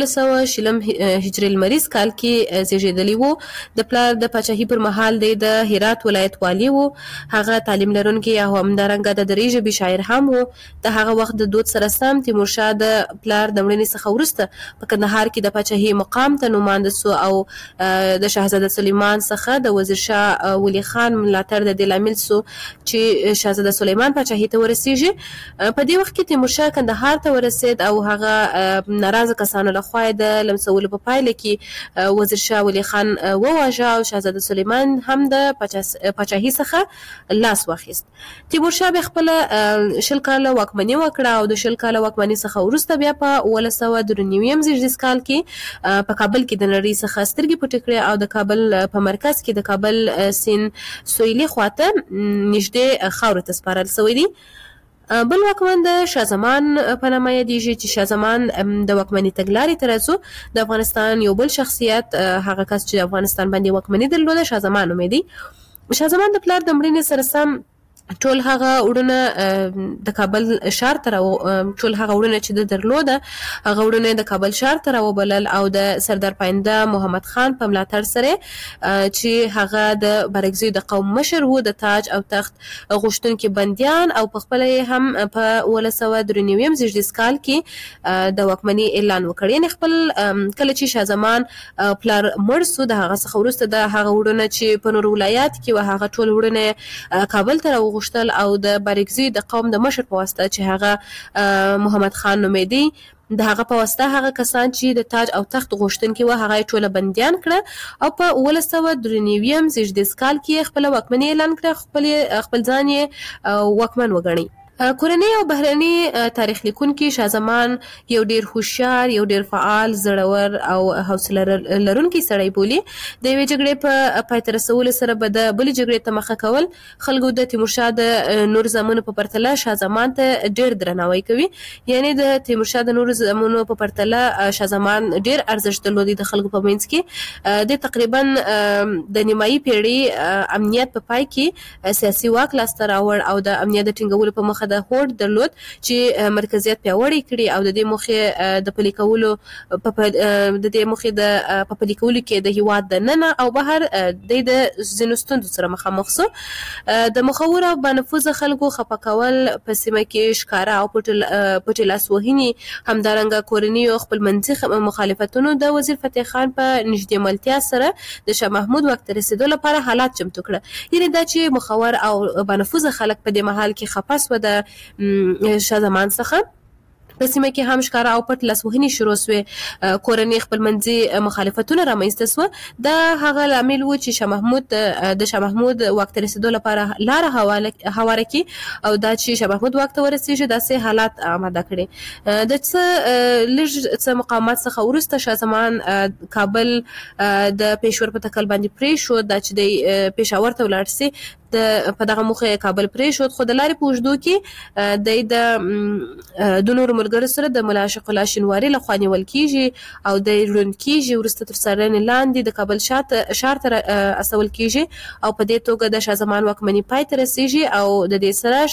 1100 هجري لمریز کال کې زیږېدلی و. د پلار د پاچاهۍ پر مهال دی د هرات ولایت والی و. هغه تعلیم لرونکی او همدارنګه د دري ژبې شاعر هم و. د هغه وخت د دود سره سم تیمورشاه د پلار د مړینې څخه وروسته په کندهار کې د پاچاهۍ مقام ته نومانده سو او د شاهزاده سلیمان څخه د وزیر شاه ولی خان ملاتړ د دې لامل سو چې شاهزاده سلیمان پاچاهۍ ته ورسیږي. په دې وخت کې تیمورشاه کندهار ته ورسید او هغه ناراضه کسانو لخوا د لمسولو په پایله کې وزیر شاه ولی خان وواژه او شاهزاده سلیمان هم د پاچاهۍ څخه لاس واخیست. تیمورشاه بیا خپله 20 کاله واکمني وکړه او د 20 کاله واکمنۍ څخه وروسته بیا په 1193 زیږدیز کال کې په کابل کې د نړۍ څخه سترګې پټې کړې او د کابل په مرکز کې د کابل سیند سویلي خواته نږدې خاورو ته سپارل شوی دی. بل واکمن د شاه زمان په نامه یادیږي چې شاه زمان د واکمنۍ تګلارې ته راځو. د افغانستان یو بل شخصیت هغه کس چې افغانستان باندې واکمني درلوده شاه زمان نومیدي. شاه زمان د پلار د مړینې سره سم ټول هغه وړونه د کابل ښار ته ټول هغه وړونه چې د درلوده هغه وړونه د کابل ښار ته راوبلل او د سردار پاینده محمد خان په ملاتړ سره چې هغه د بارګزیو د قوم مشر وو د تاج او تخت غوښتونکي بندیان او په خپل هم په 1193 زیږدیز کال کې د واکمنۍ اعلان وکړ. یعنې خپل کله چې شاه زمان پلار مړ سو د هغه څخه وروسته د هغه وړونه چې په نور ولایات کې و هغه ټول وړونه کابل ته غوښتل او د بارګزي د قوم د مشر په واسطه چې هغه محمد خان نومیدي د هغه په واسطه هغه کسان چې د تاج او تخت غوښتونکي و هغه ټوله بندیان کړه او په 1193 زیږدیز کال کې خپل واکمني اعلان کړه. خپل ځان یې واکمن وګڼي. کورنۍ او بهرني تاریخ لیکونکي شاه زمان یو ډیر هوښیار، یو ډیر فعال، زړور او حوصله لرونکی سړی بولي. د یوې جګړې په پای ته رسولو سره به د بلې جګړې ته مخه کول. خلکو د تیمورشاه د نور زامنو په پرتله شاه زمان ته ډیر درناوی کوي. یعنی د تیمورشاه د نور زامنو په پرتله شاه زمان ډیر ارزښت درلودي د خلکو په منځ کې. د تقریبا د نیمایي پیړۍ امنیت په پای کې سیاسي واک لاسته راوړ او د امنیت د ټینګولو په مخه څخه د هوډ درلود چې مرکزیت پیاوړی کړي او د دې موخې د پلي کولو په پلي کولو کې د هیواد د ننه او بهر د ځینو ستونزو سره مخامخ سو. د مخور او بنفوذ خلکو خپه کول په سیمه کې ښکاره او پټې لاسوهنې، همدارنګه کورني او خپلمنځي مخالفتونو د وزیر فتح خان په نږدې ملتیا سره د شاه محمود واک ته رسیدو لپاره حالات چمتو کړه. یعنې دا چې مخور او بنفوذ خلک په دې مهال کې خپه سوه د شاه زمان څخه، په سیمه کې هم ښکاره او پټ لاسوهنې شروع سوې، کورنۍ خپلمنځي مخالفتونه رامنځته سوه. دا هغه لامل و چې د شاه محمود واک ته رسیدو لپاره لاره هواره کړي او دا چې شاه محمود واک ته ورسیږي داسې حالات آماده کړي. د څه مقاومت څخه وروسته شاه زمان کابل د پېښور په تکل باندې پرېښود، دا چې د پېښور ته ولاړ سي په دغه موخه کابل پرېښود. خو د لارې په اوږدو کې د نورو ملګرو سره د ملا عاشق الله شینواري لخوا نیول کیږي او د ړوند کیږي، وروسته تر څارنې لاندې د کابل ښار ته استول کیږي او په دې توګه د شاه زمان واکمني پای ته رسیږي او د دې سره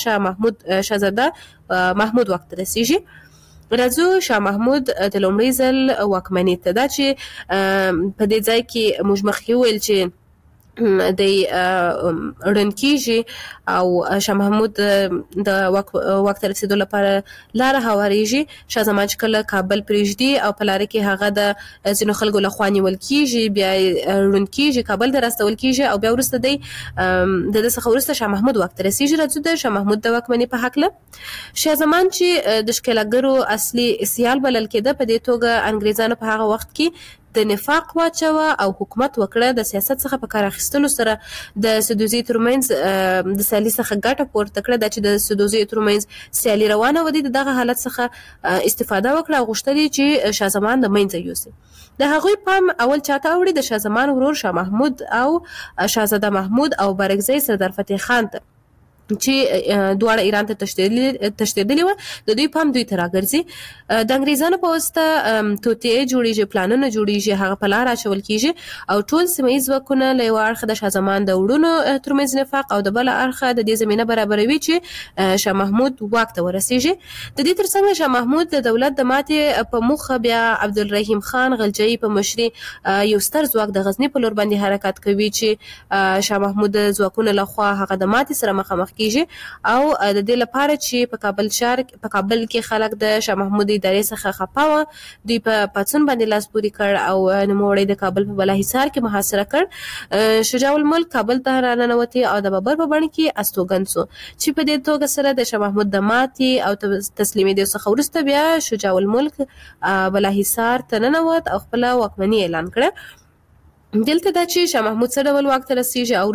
شاهزاده محمود واک ته رسیږي. راځو شاه محمود د لومړي ځل واکمنۍ ته. دا چې په دې ځای کې موږ مخکې وویل چې د ړوند کیږي او شاه محمود د واک ته رسیدو لپاره لاره هواریږي. شاه زمان چې کله کابل پرېږدي او په لاره کې هغه د ځینو خلکو لخوا نیول کیږي، بیا ړوند کیږي، کابل ته راستول کیږي او بیا وروسته د ده څخه وروسته شاه محمود واک ته رسیږي. راځو د شاه محمود د واکمنۍ په هکله. شاه زمان چې د ښکېلاګرو اصلي سیال بلل کېده، په دې توګه انګریزانو په هغه وخت کې د نفاق واچوه او حکومت وکړه. د سیاست څخه په کار اخیستلو سره د سدوزي ترمنځ د سیالي څخه ګټه پورته کړه. دا چې د سدوزي ترمنځ سیالي روانه و، دغه حالت څخه استفاده وکړه او غوښتل چې شاه زمان د منځه یوسي. د هغوی پام اول چاته اوړي؟ د شاه زمان ورور شاه محمود او شاهزاده محمود او بارکزی سردار فتح خان ته، چې دواړه ایران ته تښتېدلي وو. د دوی پام دوی ته راګرځي. د انګریزانو په واسطه توطئې جوړیږي، پلانونه جوړیږي، هغه په لاره اچول کیږي او ټول سیمه ییز ځواکونه له یوه اړخه د شاه زمان د وروڼو ترمنځ نفاق او د بله اړخه د دې زمینه برابروي چې شاه محمود واک ته ورسیږي. د دې ترڅنګ شاه محمود د دولت د ماتې په موخه بیا عبدالرحیم خان غلجی په مشري یو ستر ځواک د غزني په لور باندې حرکت کوي چې شاه محمود د ځواکونو لخوا هغه د ماتې سره مخامخ کیږي او د دې لپاره چې په کابل کې خلک د شاه محمود ادارې څخه خپه وو، دوی په پاڅون باندې لاس پورې کړ او نوموړی د کابل په بالاحصار کې محاصره کړ. شجاع الملک کابل ته راننوتی او د بابر په بڼه کې استوګن سو، چې په دې توګه سره د شاه محمود د ماتې او تسلیمېدو څخه وروسته بیا شجاع الملک بالاحصار ته ننوت او خپل واکمني اعلان کړه. دلته دا چې شاه محمود څه ډول واک ته رسیږي او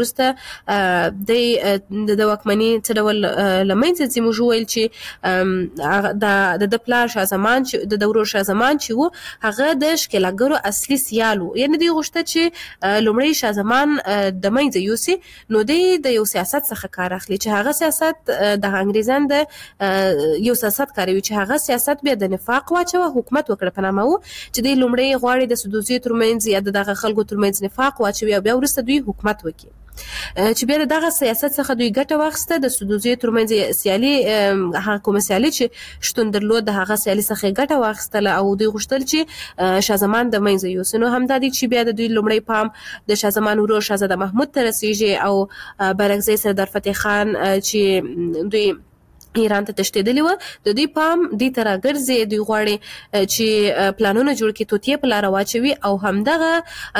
وروسته د واکمني څه ډول له منځه ځي. موږ وویل چې د پلار شاه زمان چې د ورور شاه زمان چې و، هغه د ښکېلاګرو اصلي سیال و. یعنې دوی غوښته چې لومړی شاه زمان د منځه یوسي، نو دوی د یو سیاست څخه کار اخلي چې هغه سیاست د انګریزان د یو سیاست کاروي چې هغه سیاست بیا د نفاق واچوه، حکومت وکړه په نامه و، چې دوی لومړی غواړي د سدوزي ترمنځ یا د دغه خلکو ترمنځ نفاق واچوي او بیا وروسته دوی حکومت وکړي. چې بیا دغه سیاست څخه دوی ګټه واخیسته. د سدوزي ترمنځ سیالي، هغه کومه سیالي چې شتون درلود، د هغه سیالي څخه ګټه واخیستله او دوی غوښتل چې شاه زمان د منځه یوسي. نو همدا دی چې بیا د دوی لومړی پام د شاه زمان ورور شاهزاده محمود ته رسیږي او بارکزی سردار فتح خان چې دوی ایران ته تښتېدلي وو، د دوی پام دې ته راګرځي. دوی غواړي چې پلانونه جوړ کړي، توطئې په لاره واچوي او همدغه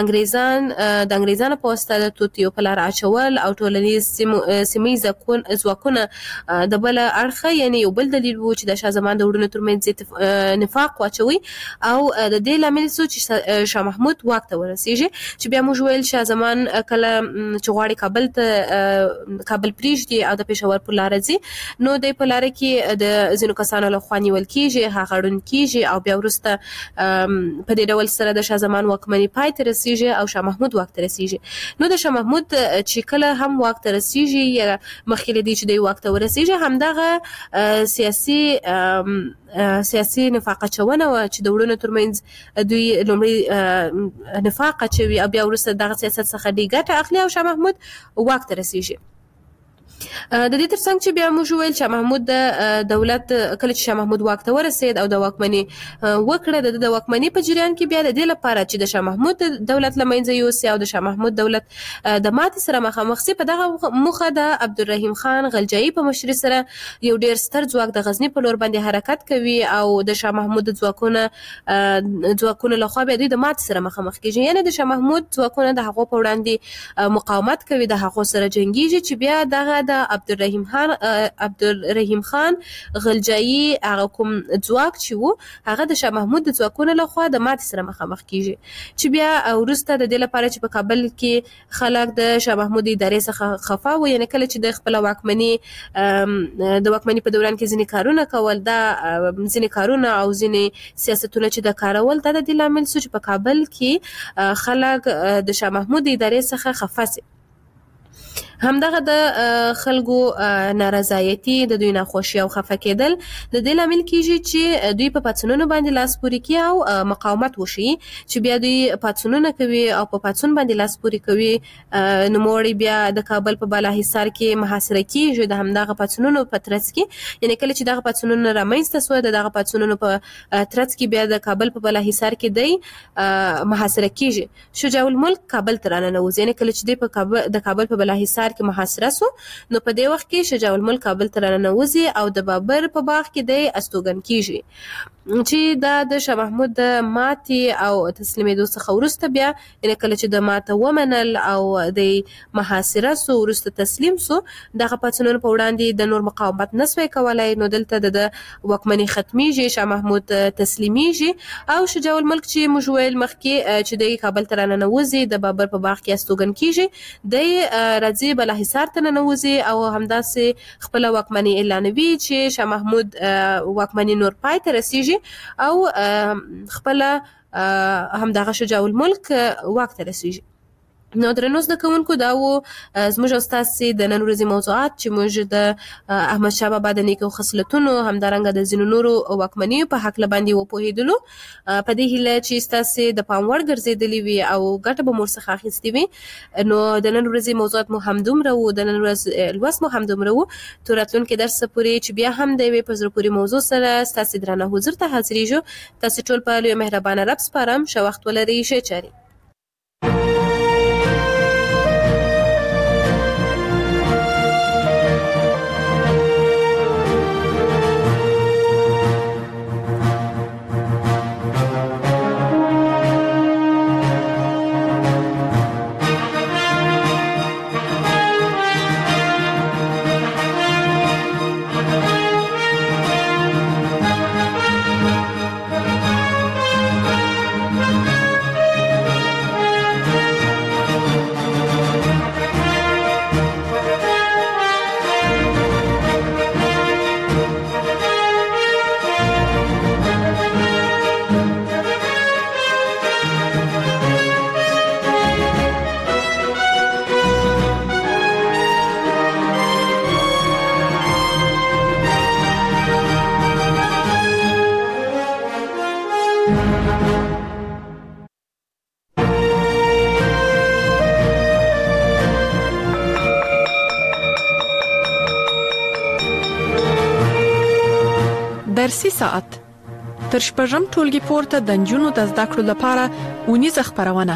د انګریزانو په واسطه د توطئو په لاره اچول او ټولنیز سیمه‌ییز ځواکونه د بل اړخه، یعنې یو بل دلیل و چې د شاه زمان د وروڼو ترمنځ نفاق واچوي او د دې لامل سو چې شاه محمود واک ته ورسیږي. چې بیا موږ ویل شاه زمان کله چې غواړي کابل پرېږدي او د پېښور په لاره ځي، نو د په لاره کې د ځینو کسانو لخوا نیول کیږي، هغه ړوند کیږي او بیا وروسته په دې ډول سره د شاه زمان واکمني پای ته رسیږي او شاه محمود واک ته رسیږي. نو د شاه محمود چې کله هم واک ته رسیږي یا مخکې له دې چې دی واک ته ورسیږي، همدغه سیاسي نفاق اچونه وه چې د وروڼو ترمنځ دوی لومړی نفاق اچوي او بیا وروسته دغه سیاست څخه دوی ګټه اخلي او شاه محمود واک ته رسیږي. د دې ترڅنګ چې بیا موږ ویل شاه محمود د دولت کله چې شاه محمود واک ته ورسید او د واکمنۍ وکړه د واکمنۍ په جریان کې بیا د دې لپاره چې د شاه محمود دولت له منځه یوسي او د شاه محمود دولت د ماتې سره مخامخ سي په دغه موخه د عبدالرحیم خان غلجایی په مشرۍ سره یو ډیر ستر ځواک د غزنی په لور باندې حرکت کوي او د شاه محمود ځواکونه لخوا بیا دوی د ماتې سره مخامخ کیږي یعنی د شاه محمود ځواکونه د هغو په وړاندې مقاومت کوي د هغو سره جنګیږي چې بیا دغه د عبدالرحیم خان غلجایی هغه کوم ځواک چې وو هغه د شاه محمود د ځواکونو لخوا د ماتې سره مخامخ کیږي چې بیا وروسته د دې لپاره چې په کابل کې خلک د شاه محمود ادارې څخه خفا وو یعنی کله چې د خپل واکمنۍ په دوران کې ځینې کارونه کول دا ځینې کارونه او ځینې سیاستونه چې د کارول دا د دې لامل شو چې په کابل کې خلک د شاه محمود ادارې څخه خفا سي همدغه د خلکو نارضایتي د دوی ناخوشي او خفه کېدل د دې لامل کیږي چې دوی په پاڅونونو باندې لاس پورې کوي او مقاومت وشي چې بیا دوی پاڅونونه کوي او په پاڅون باندې لاس پورې کوي نوموړي بیا د کابل په بالاحصار کې محاصره کیږي د همدغه پاڅونونو په ترڅ کې یعنی کله چې دغه پاڅونونه رامنځته شو دغه پاڅونونو په ترڅ کې بیا د کابل په بالاحصار کې دی محاصره کیږي شجاع الملک کابل ته راننوځي یعنی کله چې د کابل په بالاحصار کې محاصره سو نو په دې وخت کې شجاع الملک کابل ته راننوځي او د بابر په باغ کې د استوګن کیږي چې دا د شاه محمود د ماتې او تسلیمېدو څخه وروسته بیا یعنې کله چې د ماته ومنل او د محاصره سو وروسته تسلیم سو دغه پاڅونونو په وړاندې د نور مقاومت نسوی کولی نو دلته د واکمنۍ ختمیږي شاه محمود تسلیمیږي او شجاع الملک چې موږ ویل مخکې چې د کابل ته راننوځي د بابر په باغ کې استوګن کیږي د راځي بالاحصار ته ننوځي او همداسې خپله واکمنۍ اعلانوي چې شاه محمود واکمنۍ نور پای ته رسیږي او خپله همدغه شجاع الملک واک ته رسیږي نو درنو زده کوونکو دا و زموږ او ستاسې د نن ورځې موضوعات چې موږ د احمدشاه بابا د نیکو خصلتونو همدارنګه د ځینو نورو واکمنیو په هکله باندې وپوهېدلو په دې هیله چې ستاسې د پام وړ ګرځېدلې وي او ګټه به مو ورڅخه اخیستې وي نو د نن ورځې موضوعات مو همدومره و د نن ورځ لوست مو همدومره و تر راتلونکي درس پورې چې بیا هم د یوې په زړه پورې موضوع سره ستاسې درانه حضور ته حاضرېږو تاسې ټول په لوی مهربانه رب سپارم ښه وخت ولرئ ښې چارې درسي ساعت تر شپږم ټولګي پورته د نجونو د زده کړو لپاره اونیزه خپرونه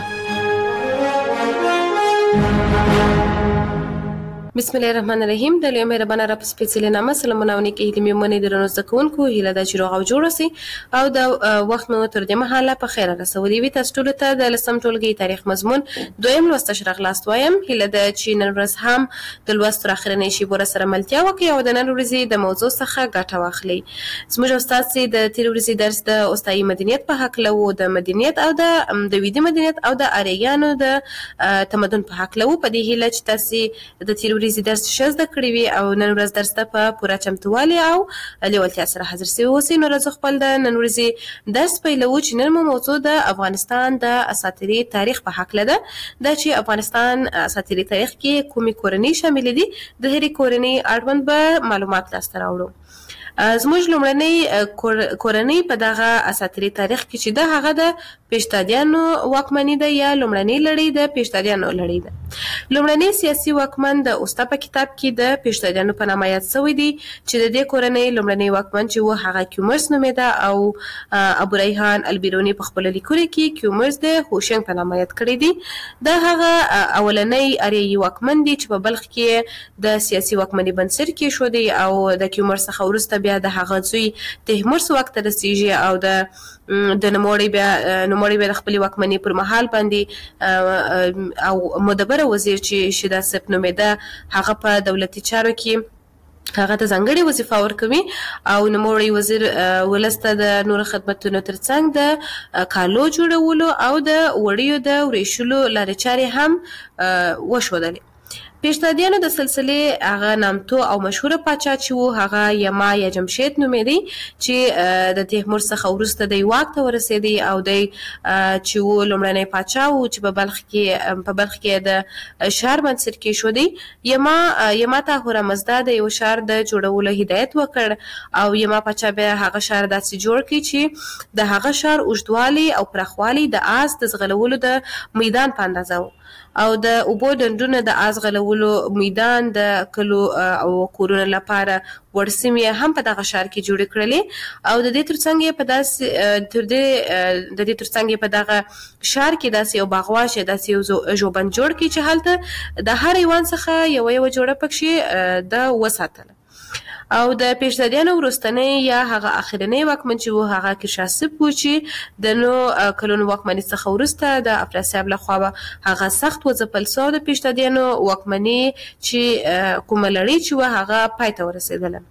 بسم الله الرحمن الرحیم د لوی مهربانه رب سپیڅلې نامه سلامونه او نیکې هیلې مې درنو زده کوونکو هیله ده چې روغ او جوړ اوسئ او د وخت مو تر دې مهاله په خیر رسولي وي تاسو ټول ته د لسم ټولګي تاریخ مضمون دویم لوست راغلاست وایم هیله ده چې نن ورځ هم د لوست تر اخرنۍ شیبو سره ملتیا وکړئ او د نن ورځې د موضوع څخه ګټه واخلئ زموږ استاد سي د تیر ورځې درس د استایي مدنیت په حق له و د مدنیت او د ویدي مدنیت او د اریانو د تمدن په حق له و په دې هیله چې تاسو د تیر ورځې درس شزده کړی وي او نن ورځ درس ته په پوره چمتووالي او لیوالتیا سره حاضر سوي اوسئ نو راځو خپل د نن ورځې درس پیلوو چې نن مو موضوع د افغانستان د اساطیري تاریخ په حق له ده دا چې افغانستان اساطیري تاریخ کې کومې کورنۍ شامل دي د هرې کورنۍ اړوند به معلومات لاسته راوړو زموږ لومړنۍ کورنۍ په دغه اساطیري تاریخ کې چې ده هغه د پیشتادیانو واکمني ده یا لومړنۍ لړۍ د پیشتادیانو لړۍ ده لومړنی سیاسي واکمن د اوستا په کتاب کې د پیشتادیانو په نامه یاد شوی دی چې د دې کورنۍ لومړنی واکمن چې و هغه کیومرس نومېده او ابو ریحان البیرونی په خپل لیکلو کې کیومرس د هوشنګ په نامه یاد کړی دی. دا هغه اولنی اریایي واکمن دی چې په بلخ کې د سیاسي واکمنۍ بنسټ کېښود او د کیومرس څخه وروسته بیا د هغه زوی تیمور واک ته رسیږي او د نوموړي بیا د خپلې واکمنۍ پر مهال باندې او مدبر وزیر چې شیدا سپ نومېده هغه په دولتي چارو کې هغه ته ځانګړې وظیفه ورکوي او نوموړی وزیر ولسته د نور خدمتونو ترڅنګ د کالو جوړولو او د وړیو د وریشلو لارې چارې هم وښودلې. پیشتادیانو د سلسلې هغه نامتو او مشهوره پاچا چې و هغه یما یا جمشید نومېدی چې د تیمور څخه وروسته د واک ته ورسېدی او د چې و لومړنی پاچا و چې په بلخ کې د شهر بنسټ کېښودی. یما ته هورمزدا د یو شهر د جوړولو هدایت وکړ او یما پاچا بیا هغه شهر داسې جوړ کړي چې د هغه شهر اوږدوالی او پراخوالی د آس د ځغلولو د میدان په اندازه و او د اوبو ډنډونه د آس غلولو میدان د کلو او کورونو لپاره ورسمې هم په دغه شهر کې جوړ کړلې او د دې ترڅنګ په دغه شهر کې داسې یو باغواشه داسې یو ژوبند جوړ کړي چې هلته د هر ایوان څخه یو جوړه پکښې د وساتله. او د پیشتادیانو وروستنی یا هغه اخرنی واکمن چې و هغه کشاسپ و چې د نو کلونو واکمنۍ څخه وروسته د افراسیاب لخوا هغه سخت وځپل سو د پیشتادیانو واکمنۍ چې کومه لړۍ چې و هغه پای ته ورسېدله.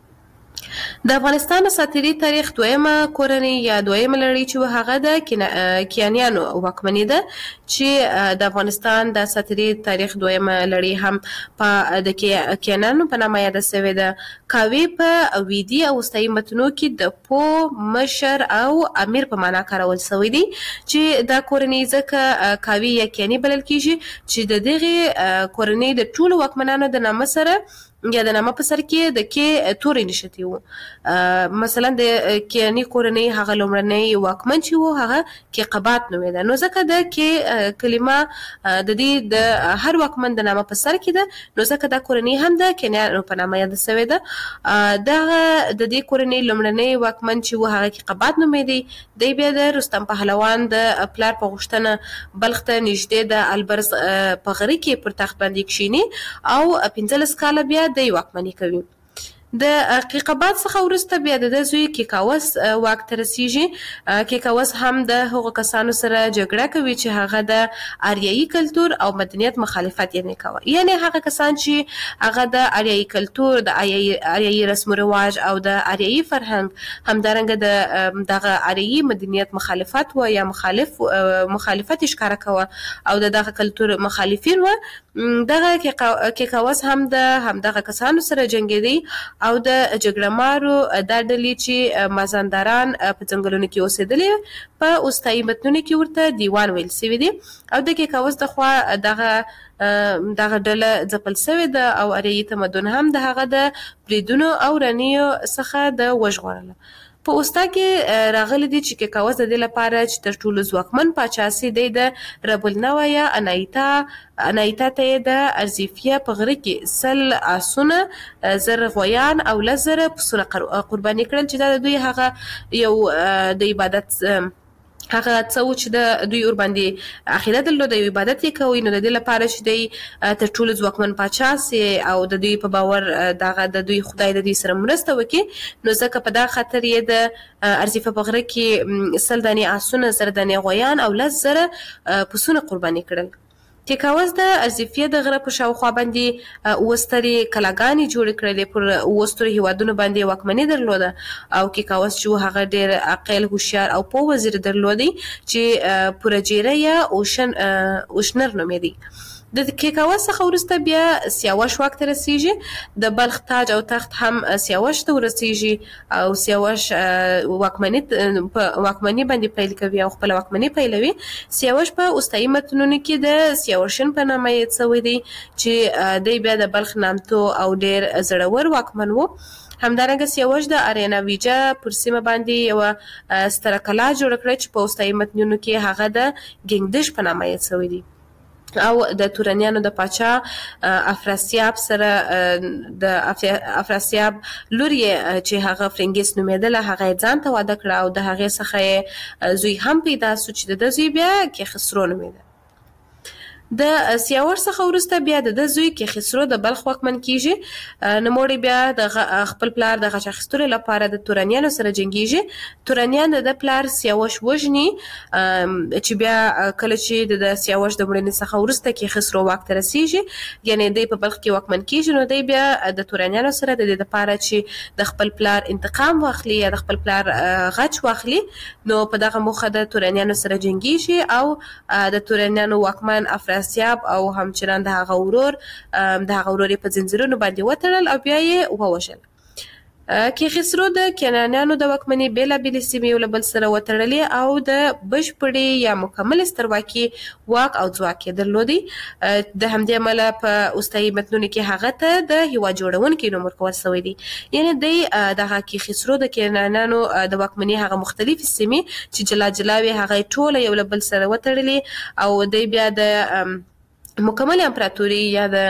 د افغانستان اساطیري تاریخ دویمه کورنۍ یا دویمه لړۍ چې و هغه د کیانیانو واکمنۍ ده چې د افغانستان د اساطیري تاریخ دویمه لړۍ هم په د کیانیانو په نامه یاده شوې ده. کاوی په ویدي او وسطایي متنو کې د پو مشر او امیر په معنا کارول شوی دی چې دا کورنۍ ځکه کاوی یا کیانی بلل کیږي چې د دغه کورنۍ د ټولو واکمنانو د نامه سره یا د نامه په سر کې د کې تورې نشتی وو. مثلا د کیانی کورنۍ هغه لومړنی واکمن چې وو هغه کې قبات نومېده نو ځکه د کې کلمه د دې د هر واکمن د نامه په سر کې ده نو ځکه دا کورنۍ هم د کیانیانو په نامه یاد شوې ده. دغه د دې کورنۍ لومړنی واکمن چې و هغه کې قبات نومېدی دی بیا د رستم پهلوان د پلار په غوښتنه بلخ ته نږدې د البرز په غره کې پر تخت باندې کښینی او 15 کاله بیا د واکمنۍ کوي. د قیقبات څخه وروسته بیا د زوی کیکاوس واک ته رسیږي. کیکاوس هم د هغو کسانو سره جګړه کوي چې هغه د آریایي کلتور او مدنیت مخالفت یې کوي، یعنی هغه کسان چې هغه د آریایي کلتور د آریایي رسم و رواج او د آریایي فرهنګ همدارنګه د دغه آریایي مدنیت مخالفت و یا مخالفت ښکاره کوي او دغه کلتور مخالفین و. دغه کیکاوس هم د همدغه کسانو سره جنګیدي او د جګړه مارو دا ډلې چې مازندران په ځنګلونو کې اوسېدلې په اوستایي متنونو کې ورته دیوان ویل شوی دی او د کیکاوس د خوا دغه ډله ځپل شوې ده او آریایي تمدن هم د هغه د بریدونو او رنیو څخه د وژغورله. په اوستا کې راغلی دی چې کیکاوس د دې لپاره چې تر ټولو ځواکمن پاچا سي دی د رب النوع یا انایتا ته د ارزیفیه په غره کې 100 آسونه 1000 غویان او 1000 پسونه قرباني کړل چې دا د دوی هغه یو د عبادت هغه څو چې د دوی ور باندې عقیده درلوده یو عبادت یې کوي نو د دې لپاره چې دی تر ټولو ځواکمن پاچا سي او د دوی په باور دغه د دوی خدای د دوی سره مرسته وکړي نو ځکه په دا خاطر یې د ارزیفه په غره کې 100 دانې آسونه 1000 دانې غویان او 1000 پسونه قرباني کړل. کیکاوس د ارزیفیه د غره په شاوخوا باندې وستري کلاګانې جوړ کړلې پر وسترو هیوادونو باندې واکمني درلوده او کیکاوس چې هغه ډیر عاقل هوښیار او په وزیر درلودي چې پرجیره یا اوشنر نومېدی. د کیکاوس څخه وروسته بیا سیاوش واک ته رسیږي د بلخ تاج او تخت هم سیاوش ته ورسیږي او سیاوش واکمني باندې پیل کوي او خپل واکمني پیلوي. سیاوش په اوستایي متنونو کې د سیاوشن په نامه یې څوی دی چې دی بیا د بلخ نامتو او ډیر زړور واکمن وو. همدارنګه سیاوش د ارینا ویجا پر سیمه باندې یو ستره کلا جوړ کړه چې په اوستایي متنونو کې هغه د ګنگدش په نامه یې څوی دی. او د تورنیانو د پاچا افراسیاب سره د افراسیاب لور چې هغه فرنګیس نومېدله هغه ځان ته واده کړه او د هغې څخه زوی هم پیدا سو چې د زوی بیا کې خسرو نومېده. د سیاوش څخه وروسته بیا د زوی کې خسرو د بلخ واکمن کیږي. نوموړی بیا د خپل پلار د غچ اخیستلو لپاره د تورنیانو سره جنګیږي. تورنیان د پلار سیاوش وژني چې بیا کله چې د سیاوش د مړینې څخه وروسته کې خسرو واک ته رسیږي یعنی دی په بلخ کې واکمن کیږي نو دی بیا د تورنیانو سره د دې لپاره چې د خپل پلار انتقام واخلي یا د خپل پلار غچ واخلي نو په دغه موخه د تورنیانو سره جنګیږي او د تورنیانو واکمن افراسیاب او همچنان د هغه ورور په زنځیرونو باندې وتړل او بیا یې ووژل. کې خسرو د کنعانیانو د واکمنۍ بېلابېلې سیمې یو له بل سره وتړلې او د بشپړې یا مکملې سترواکي واک او ځواک یې درلودی. د همدې امله په اوستایي متنونو کې هغه ته د هیواد جوړونکي نوم ورکول شوی دی. یعنی دی دغه کې خسرو د کنعانیانو د واکمنۍ هغه مختلفې سیمې چې جلا جلا وي هغه ټوله یو له بل سره وتړلې او دی بیا د مکمل امپراتوري یا د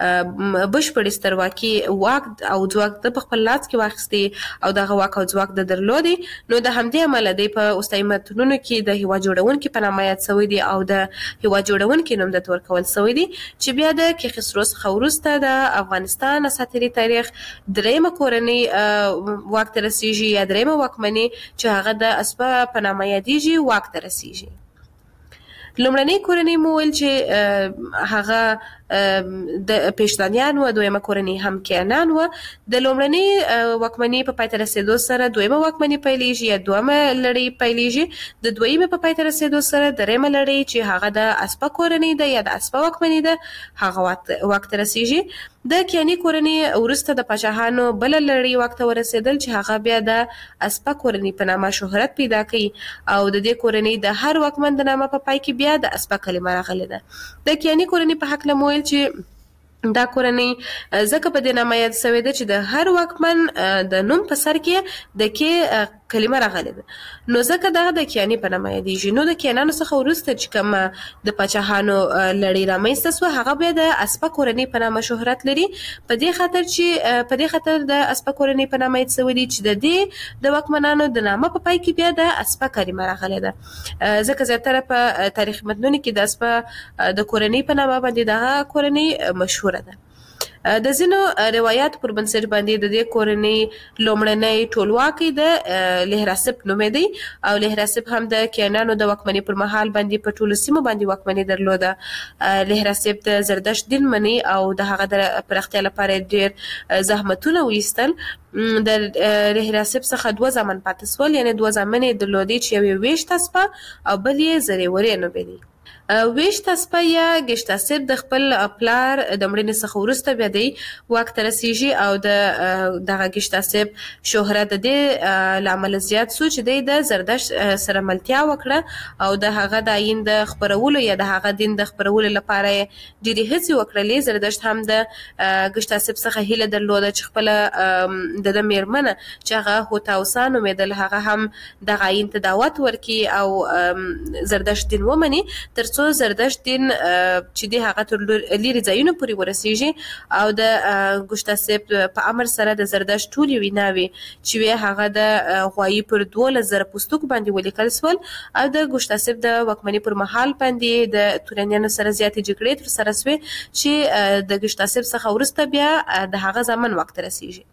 بشپړې سترواکي واک او ځواک د خپل لاس کې واخیستي او دغه واک او ځواک د درلودي نو د همدې امله دی په اوستایي متنونو کې د هیواد جوړونکي په نامه یاد شوی دی او د هیواد جوړونکي نوم درته ورکول شوی دی چې بیا د کې خسرو څخه وروسته د افغانستان اساطیري تاریخ دریمه کورنۍ واک ته رسیږي یا دریمه واکمني چې هغه د اسپه په نامه یادیږي واک ته رسیږي. لومړنۍ کورنۍ مو ویل چې هغه د پیشتانیان و دویمه کورنۍ هم کینان و. د لومړنۍ واکمنۍ په پای ته رسېدو سره دویمه واکمنۍ پیلېږي یا دویمه لړۍ پیلېږي. د دویمه په پای ته رسېدو سره دریمه لړۍ چې هغه د اسپه کورنۍ ده یا د اسپه واکمنۍ ده هغه واک ته رسېږي. د کیاني کورنۍ وروسته د پاچاهانو بله لړۍ واک ته ورسېدل چې هغه بیا د اسپه کورنۍ په نامه شهرت پیدا کوي او د دې کورنۍ د هر واکمن د نامه په پای کې بیا د اسپه کلمه راغلې ده. د کیاني کورنۍ په هکله مو ویل چې دا کورنۍ ځکه په دې نامه یاد شوې ده چې د هر واکمن د نوم په سر کې د کې کلمه راغلې ده نو ځکه دغه د کیاني په نامه یادیږي. نو د کیانانو څخه وروسته چې کوم د پاچاهانو لړۍ رامنځته سوه هغه بیا د اسپه کورنۍ په نامه شهرت لري په دې خاطر د اسپه کورنۍ په نامه یاد شوی دی چې د دې د واکمنانو د نامه په پای کې بیا د اسپه کلمه راغلې ده. ځکه زیاتره په تاریخ متنونو کې د اسپه د کورنۍ په نامه باندې دغه کورنۍ مشهوره ده. د ځینو روایت پر بنسټ باندې د دې کورنۍ لومړنی ټولواکي د لهراسپ نومېدی او لهراسپ هم د کینانو د واکمنۍ پر مهال باندې په ټولو سیمو باندې واکمنۍ درلوده. لهراسپ د زردشت دین مني او د هغه د پراختیا لپاره ډېر زحمتونه وایستل. د لهراسپ څخه 2 زامن پاتې سول یعنی 2 زامن یې درلودي چې یو یې ویشت اسپه او بل یې زریورې نومېدی. ویشت اسپه یا ګشتاسپ د خپل پلار د مړینې څخه وروسته بیا دی واک ته رسیږي او د دغه ګشتاسپ شهرت د دې له امله زیات سو چې دی د زردشت سره ملتیا وکړه او د هغه د آیین د خپرولو یا د هغه دین د خپرولو لپاره ډېرې هڅې وکړلې. زردشت هم د ګشتاسپ څخه هیله درلوده چې خپله د میرمنه چې هغه هوتاوسا نومېدل هغه هم دغه آیین ته دعوت ورکړي او زردشت دین ومني تر څو زردشت دین چې دی هغه تر لیرې ځایونو پورې ورسیږي او د ګشتاسپ په امر سره د زردشت ټولې ویناوې چې وی هغه د غوایي پر 12,000 پوستکو باندې ولیکل سول او د ګشتاسپ د واکمنۍ پر مهال باندې د تورنیانو سره زیاتې جګړې ترسره سوې چې د ګشتاسپ څخه وروسته بیا د هغه زمن وخت رسیږي.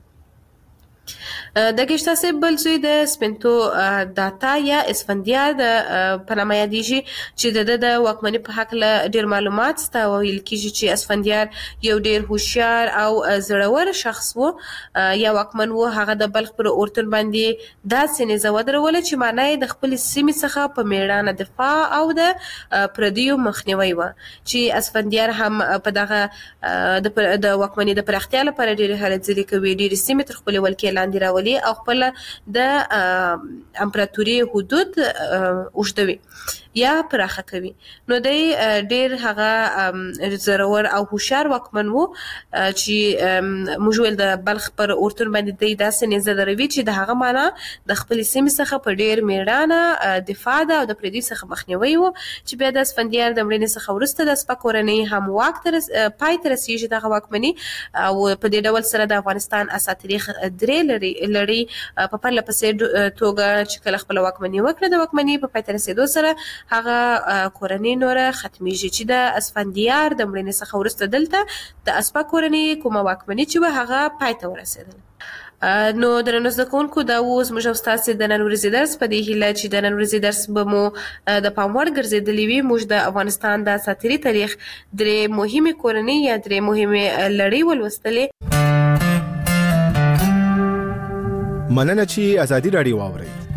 د ګشتاسپ بل زوی د سپنتو داتا یا اسفندیار په نامه یادیږي چې د واکمنۍ په هکله ډېر معلومات سته. ویل کېږي چې اسفندیار یو ډېر هوښیار او زړور شخص و یا واکمن و. هغه د بلخ پر اورتون باندې داسې نیزه ودروله چې معنی یې د خپلې سیمې څخه په میړانه دفاع او د پردیو مخنیوی و چې اسفندیار هم په دغه د واکمنۍ د پراختیا لپاره ډېرې هلې ځلې کوي. ډېرې سیمې تر خپلې ولکې لاندې راولي ولي او خپل د امپراتوري حدود اوږدوي یا پراخه کوي. نو د ډیر هغه زرور او هوشیار واکمن وو چې موږ ول د بلخ پر اورتون باندې د داسې نظر دروي چې د هغه معنا د خپل سیمې څخه په ډیر میړانه دفاع ده او د پردي څخه مخنیوي وو چې بیا د اسفندیار د مړینې څخه ورسته د سپکورنۍ هم واک تر پای تر رسیږي د واکمنۍ او په دې ډول سره د افغانستان اساطیری درې لړۍ په پرله پسې توګه چې کله خپل واکمنۍ وکړه د واکمنۍ په پای تر رسیدو سره هغه کورنۍ نور ختميږي چې د اسفندیار د مړینې څخه ورسته دلته د اسپا کورنۍ کومه واکمنۍ چې هغه پای ته ورسېدله. نو د نن زده کوونکو دا اوس موږ تاسو د نن ورځې درس په دې هیله چې د نن ورځې درس به مو د پام وړ ګرځېدلی وي. موږ د افغانستان د اساطیري تاریخ درې مهمه کورنۍ یا درې مهمه لړۍ ولوستلې. مننه چې ازادي رادیو واوري.